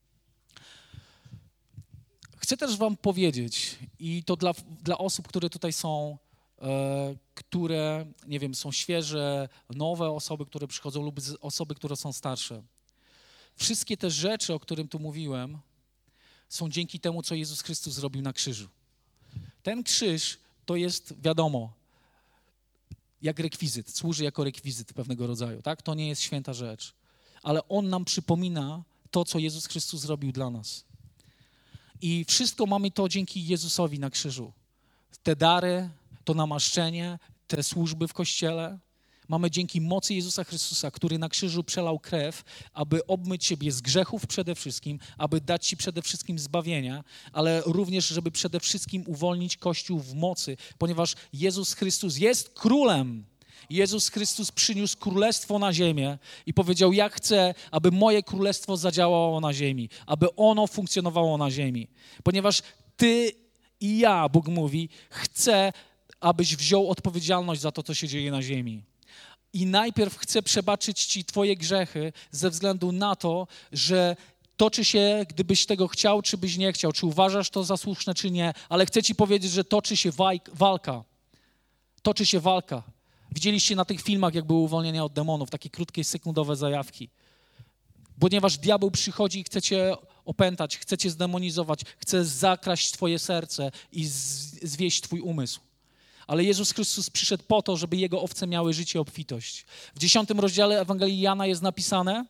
Chcę też wam powiedzieć, i to dla, dla osób, które tutaj są, e, które, nie wiem, są świeże, nowe osoby, które przychodzą lub osoby, które są starsze. Wszystkie te rzeczy, o którym tu mówiłem, są dzięki temu, co Jezus Chrystus zrobił na krzyżu. Ten krzyż to jest, wiadomo, jak rekwizyt, służy jako rekwizyt pewnego rodzaju, tak? To nie jest święta rzecz, ale On nam przypomina to, co Jezus Chrystus zrobił dla nas. I wszystko mamy to dzięki Jezusowi na krzyżu. Te dary, to namaszczenie, te służby w Kościele, mamy dzięki mocy Jezusa Chrystusa, który na krzyżu przelał krew, aby obmyć siebie z grzechów przede wszystkim, aby dać ci przede wszystkim zbawienia, ale również, żeby przede wszystkim uwolnić Kościół w mocy, ponieważ Jezus Chrystus jest królem. Jezus Chrystus przyniósł królestwo na ziemię i powiedział, ja chcę, aby moje królestwo zadziałało na ziemi, aby ono funkcjonowało na ziemi. Ponieważ ty i ja, Bóg mówi, chcę, abyś wziął odpowiedzialność za to, co się dzieje na ziemi. I najpierw chcę przebaczyć ci twoje grzechy ze względu na to, że toczy się, gdybyś tego chciał, czy byś nie chciał, czy uważasz to za słuszne, czy nie, ale chcę ci powiedzieć, że toczy się walka. Toczy się walka. Widzieliście na tych filmach, jak były uwolnienia od demonów, takie krótkie, sekundowe zajawki. Ponieważ diabeł przychodzi i chce cię opętać, chce cię zdemonizować, chce zakraść twoje serce i zwieść twój umysł. Ale Jezus Chrystus przyszedł po to, żeby Jego owce miały życie i obfitość. W dziesiątym rozdziale Ewangelii Jana jest napisane,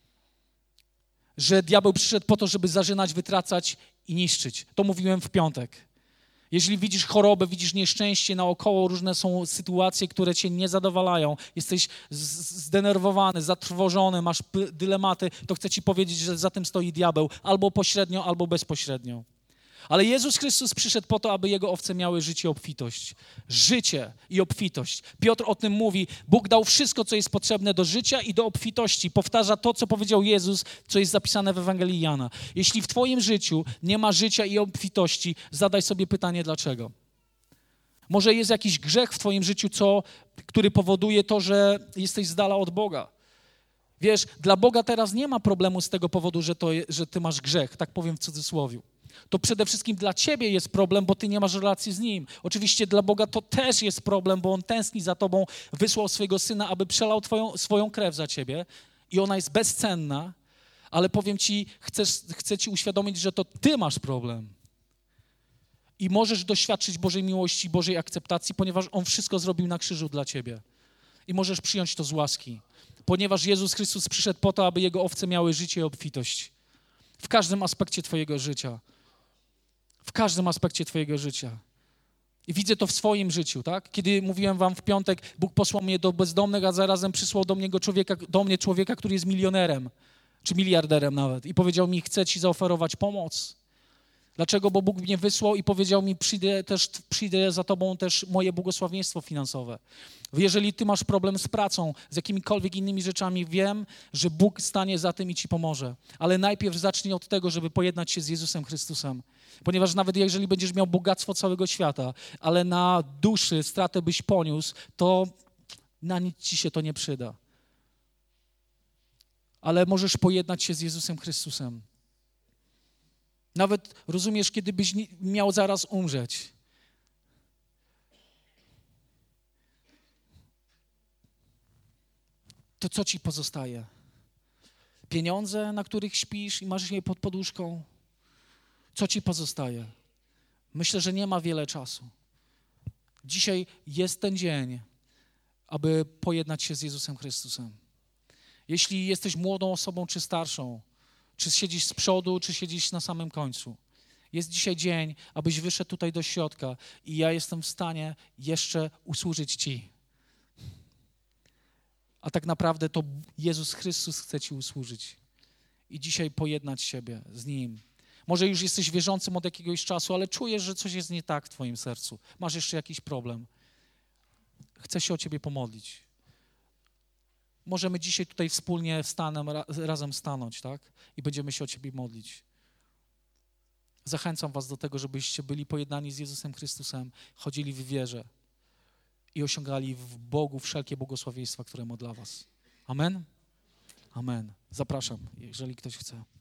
że diabeł przyszedł po to, żeby zarzynać, wytracać i niszczyć. To mówiłem w piątek. Jeżeli widzisz chorobę, widzisz nieszczęście naokoło, różne są sytuacje, które cię nie zadowalają, jesteś zdenerwowany, zatrwożony, masz dylematy, to chcę ci powiedzieć, że za tym stoi diabeł, albo pośrednio, albo bezpośrednio. Ale Jezus Chrystus przyszedł po to, aby Jego owce miały życie i obfitość. Życie i obfitość. Piotr o tym mówi. Bóg dał wszystko, co jest potrzebne do życia i do obfitości. Powtarza to, co powiedział Jezus, co jest zapisane w Ewangelii Jana. Jeśli w twoim życiu nie ma życia i obfitości, zadaj sobie pytanie, dlaczego. Może jest jakiś grzech w twoim życiu, co, który powoduje to, że jesteś z dala od Boga. Wiesz, dla Boga teraz nie ma problemu z tego powodu, że, to, że ty masz grzech, tak powiem w cudzysłowie. To przede wszystkim dla ciebie jest problem, bo ty nie masz relacji z Nim. Oczywiście dla Boga to też jest problem, bo On tęskni za tobą, wysłał swojego Syna, aby przelał twoją, swoją krew za ciebie i ona jest bezcenna, ale powiem ci, chcesz, chcę ci uświadomić, że to ty masz problem. I możesz doświadczyć Bożej miłości, Bożej akceptacji, ponieważ On wszystko zrobił na krzyżu dla ciebie. I możesz przyjąć to z łaski, ponieważ Jezus Chrystus przyszedł po to, aby Jego owce miały życie i obfitość. W każdym aspekcie twojego życia. W każdym aspekcie twojego życia. I widzę to w swoim życiu, tak? Kiedy mówiłem wam w piątek, Bóg posłał mnie do bezdomnych, a zarazem przysłał do mnie człowieka, do mnie człowieka, który jest milionerem, czy miliarderem nawet. I powiedział mi, chcę ci zaoferować pomoc. Dlaczego? Bo Bóg mnie wysłał i powiedział mi, przyjdę, też, przyjdę za tobą też moje błogosławieństwo finansowe. Jeżeli ty masz problem z pracą, z jakimikolwiek innymi rzeczami, wiem, że Bóg stanie za tym i ci pomoże. Ale najpierw zacznij od tego, żeby pojednać się z Jezusem Chrystusem. Ponieważ nawet jeżeli będziesz miał bogactwo całego świata, ale na duszy stratę byś poniósł, to na nic ci się to nie przyda. Ale możesz pojednać się z Jezusem Chrystusem. Nawet, rozumiesz, kiedy byś miał zaraz umrzeć. To co ci pozostaje? Pieniądze, na których śpisz i masz je pod poduszką? Co ci pozostaje? Myślę, że nie ma wiele czasu. Dzisiaj jest ten dzień, aby pojednać się z Jezusem Chrystusem. Jeśli jesteś młodą osobą czy starszą, czy siedzisz z przodu, czy siedzisz na samym końcu. Jest dzisiaj dzień, abyś wyszedł tutaj do środka i ja jestem w stanie jeszcze usłużyć ci. A tak naprawdę to Jezus Chrystus chce ci usłużyć i dzisiaj pojednać siebie z Nim. Może już jesteś wierzącym od jakiegoś czasu, ale czujesz, że coś jest nie tak w twoim sercu. Masz jeszcze jakiś problem. Chcę się o ciebie pomodlić. Możemy dzisiaj tutaj wspólnie wstanem, razem stanąć, tak? I będziemy się o ciebie modlić. Zachęcam was do tego, żebyście byli pojednani z Jezusem Chrystusem, chodzili w wierze i osiągali w Bogu wszelkie błogosławieństwa, które ma dla was. Amen? Amen. Zapraszam, jeżeli ktoś chce.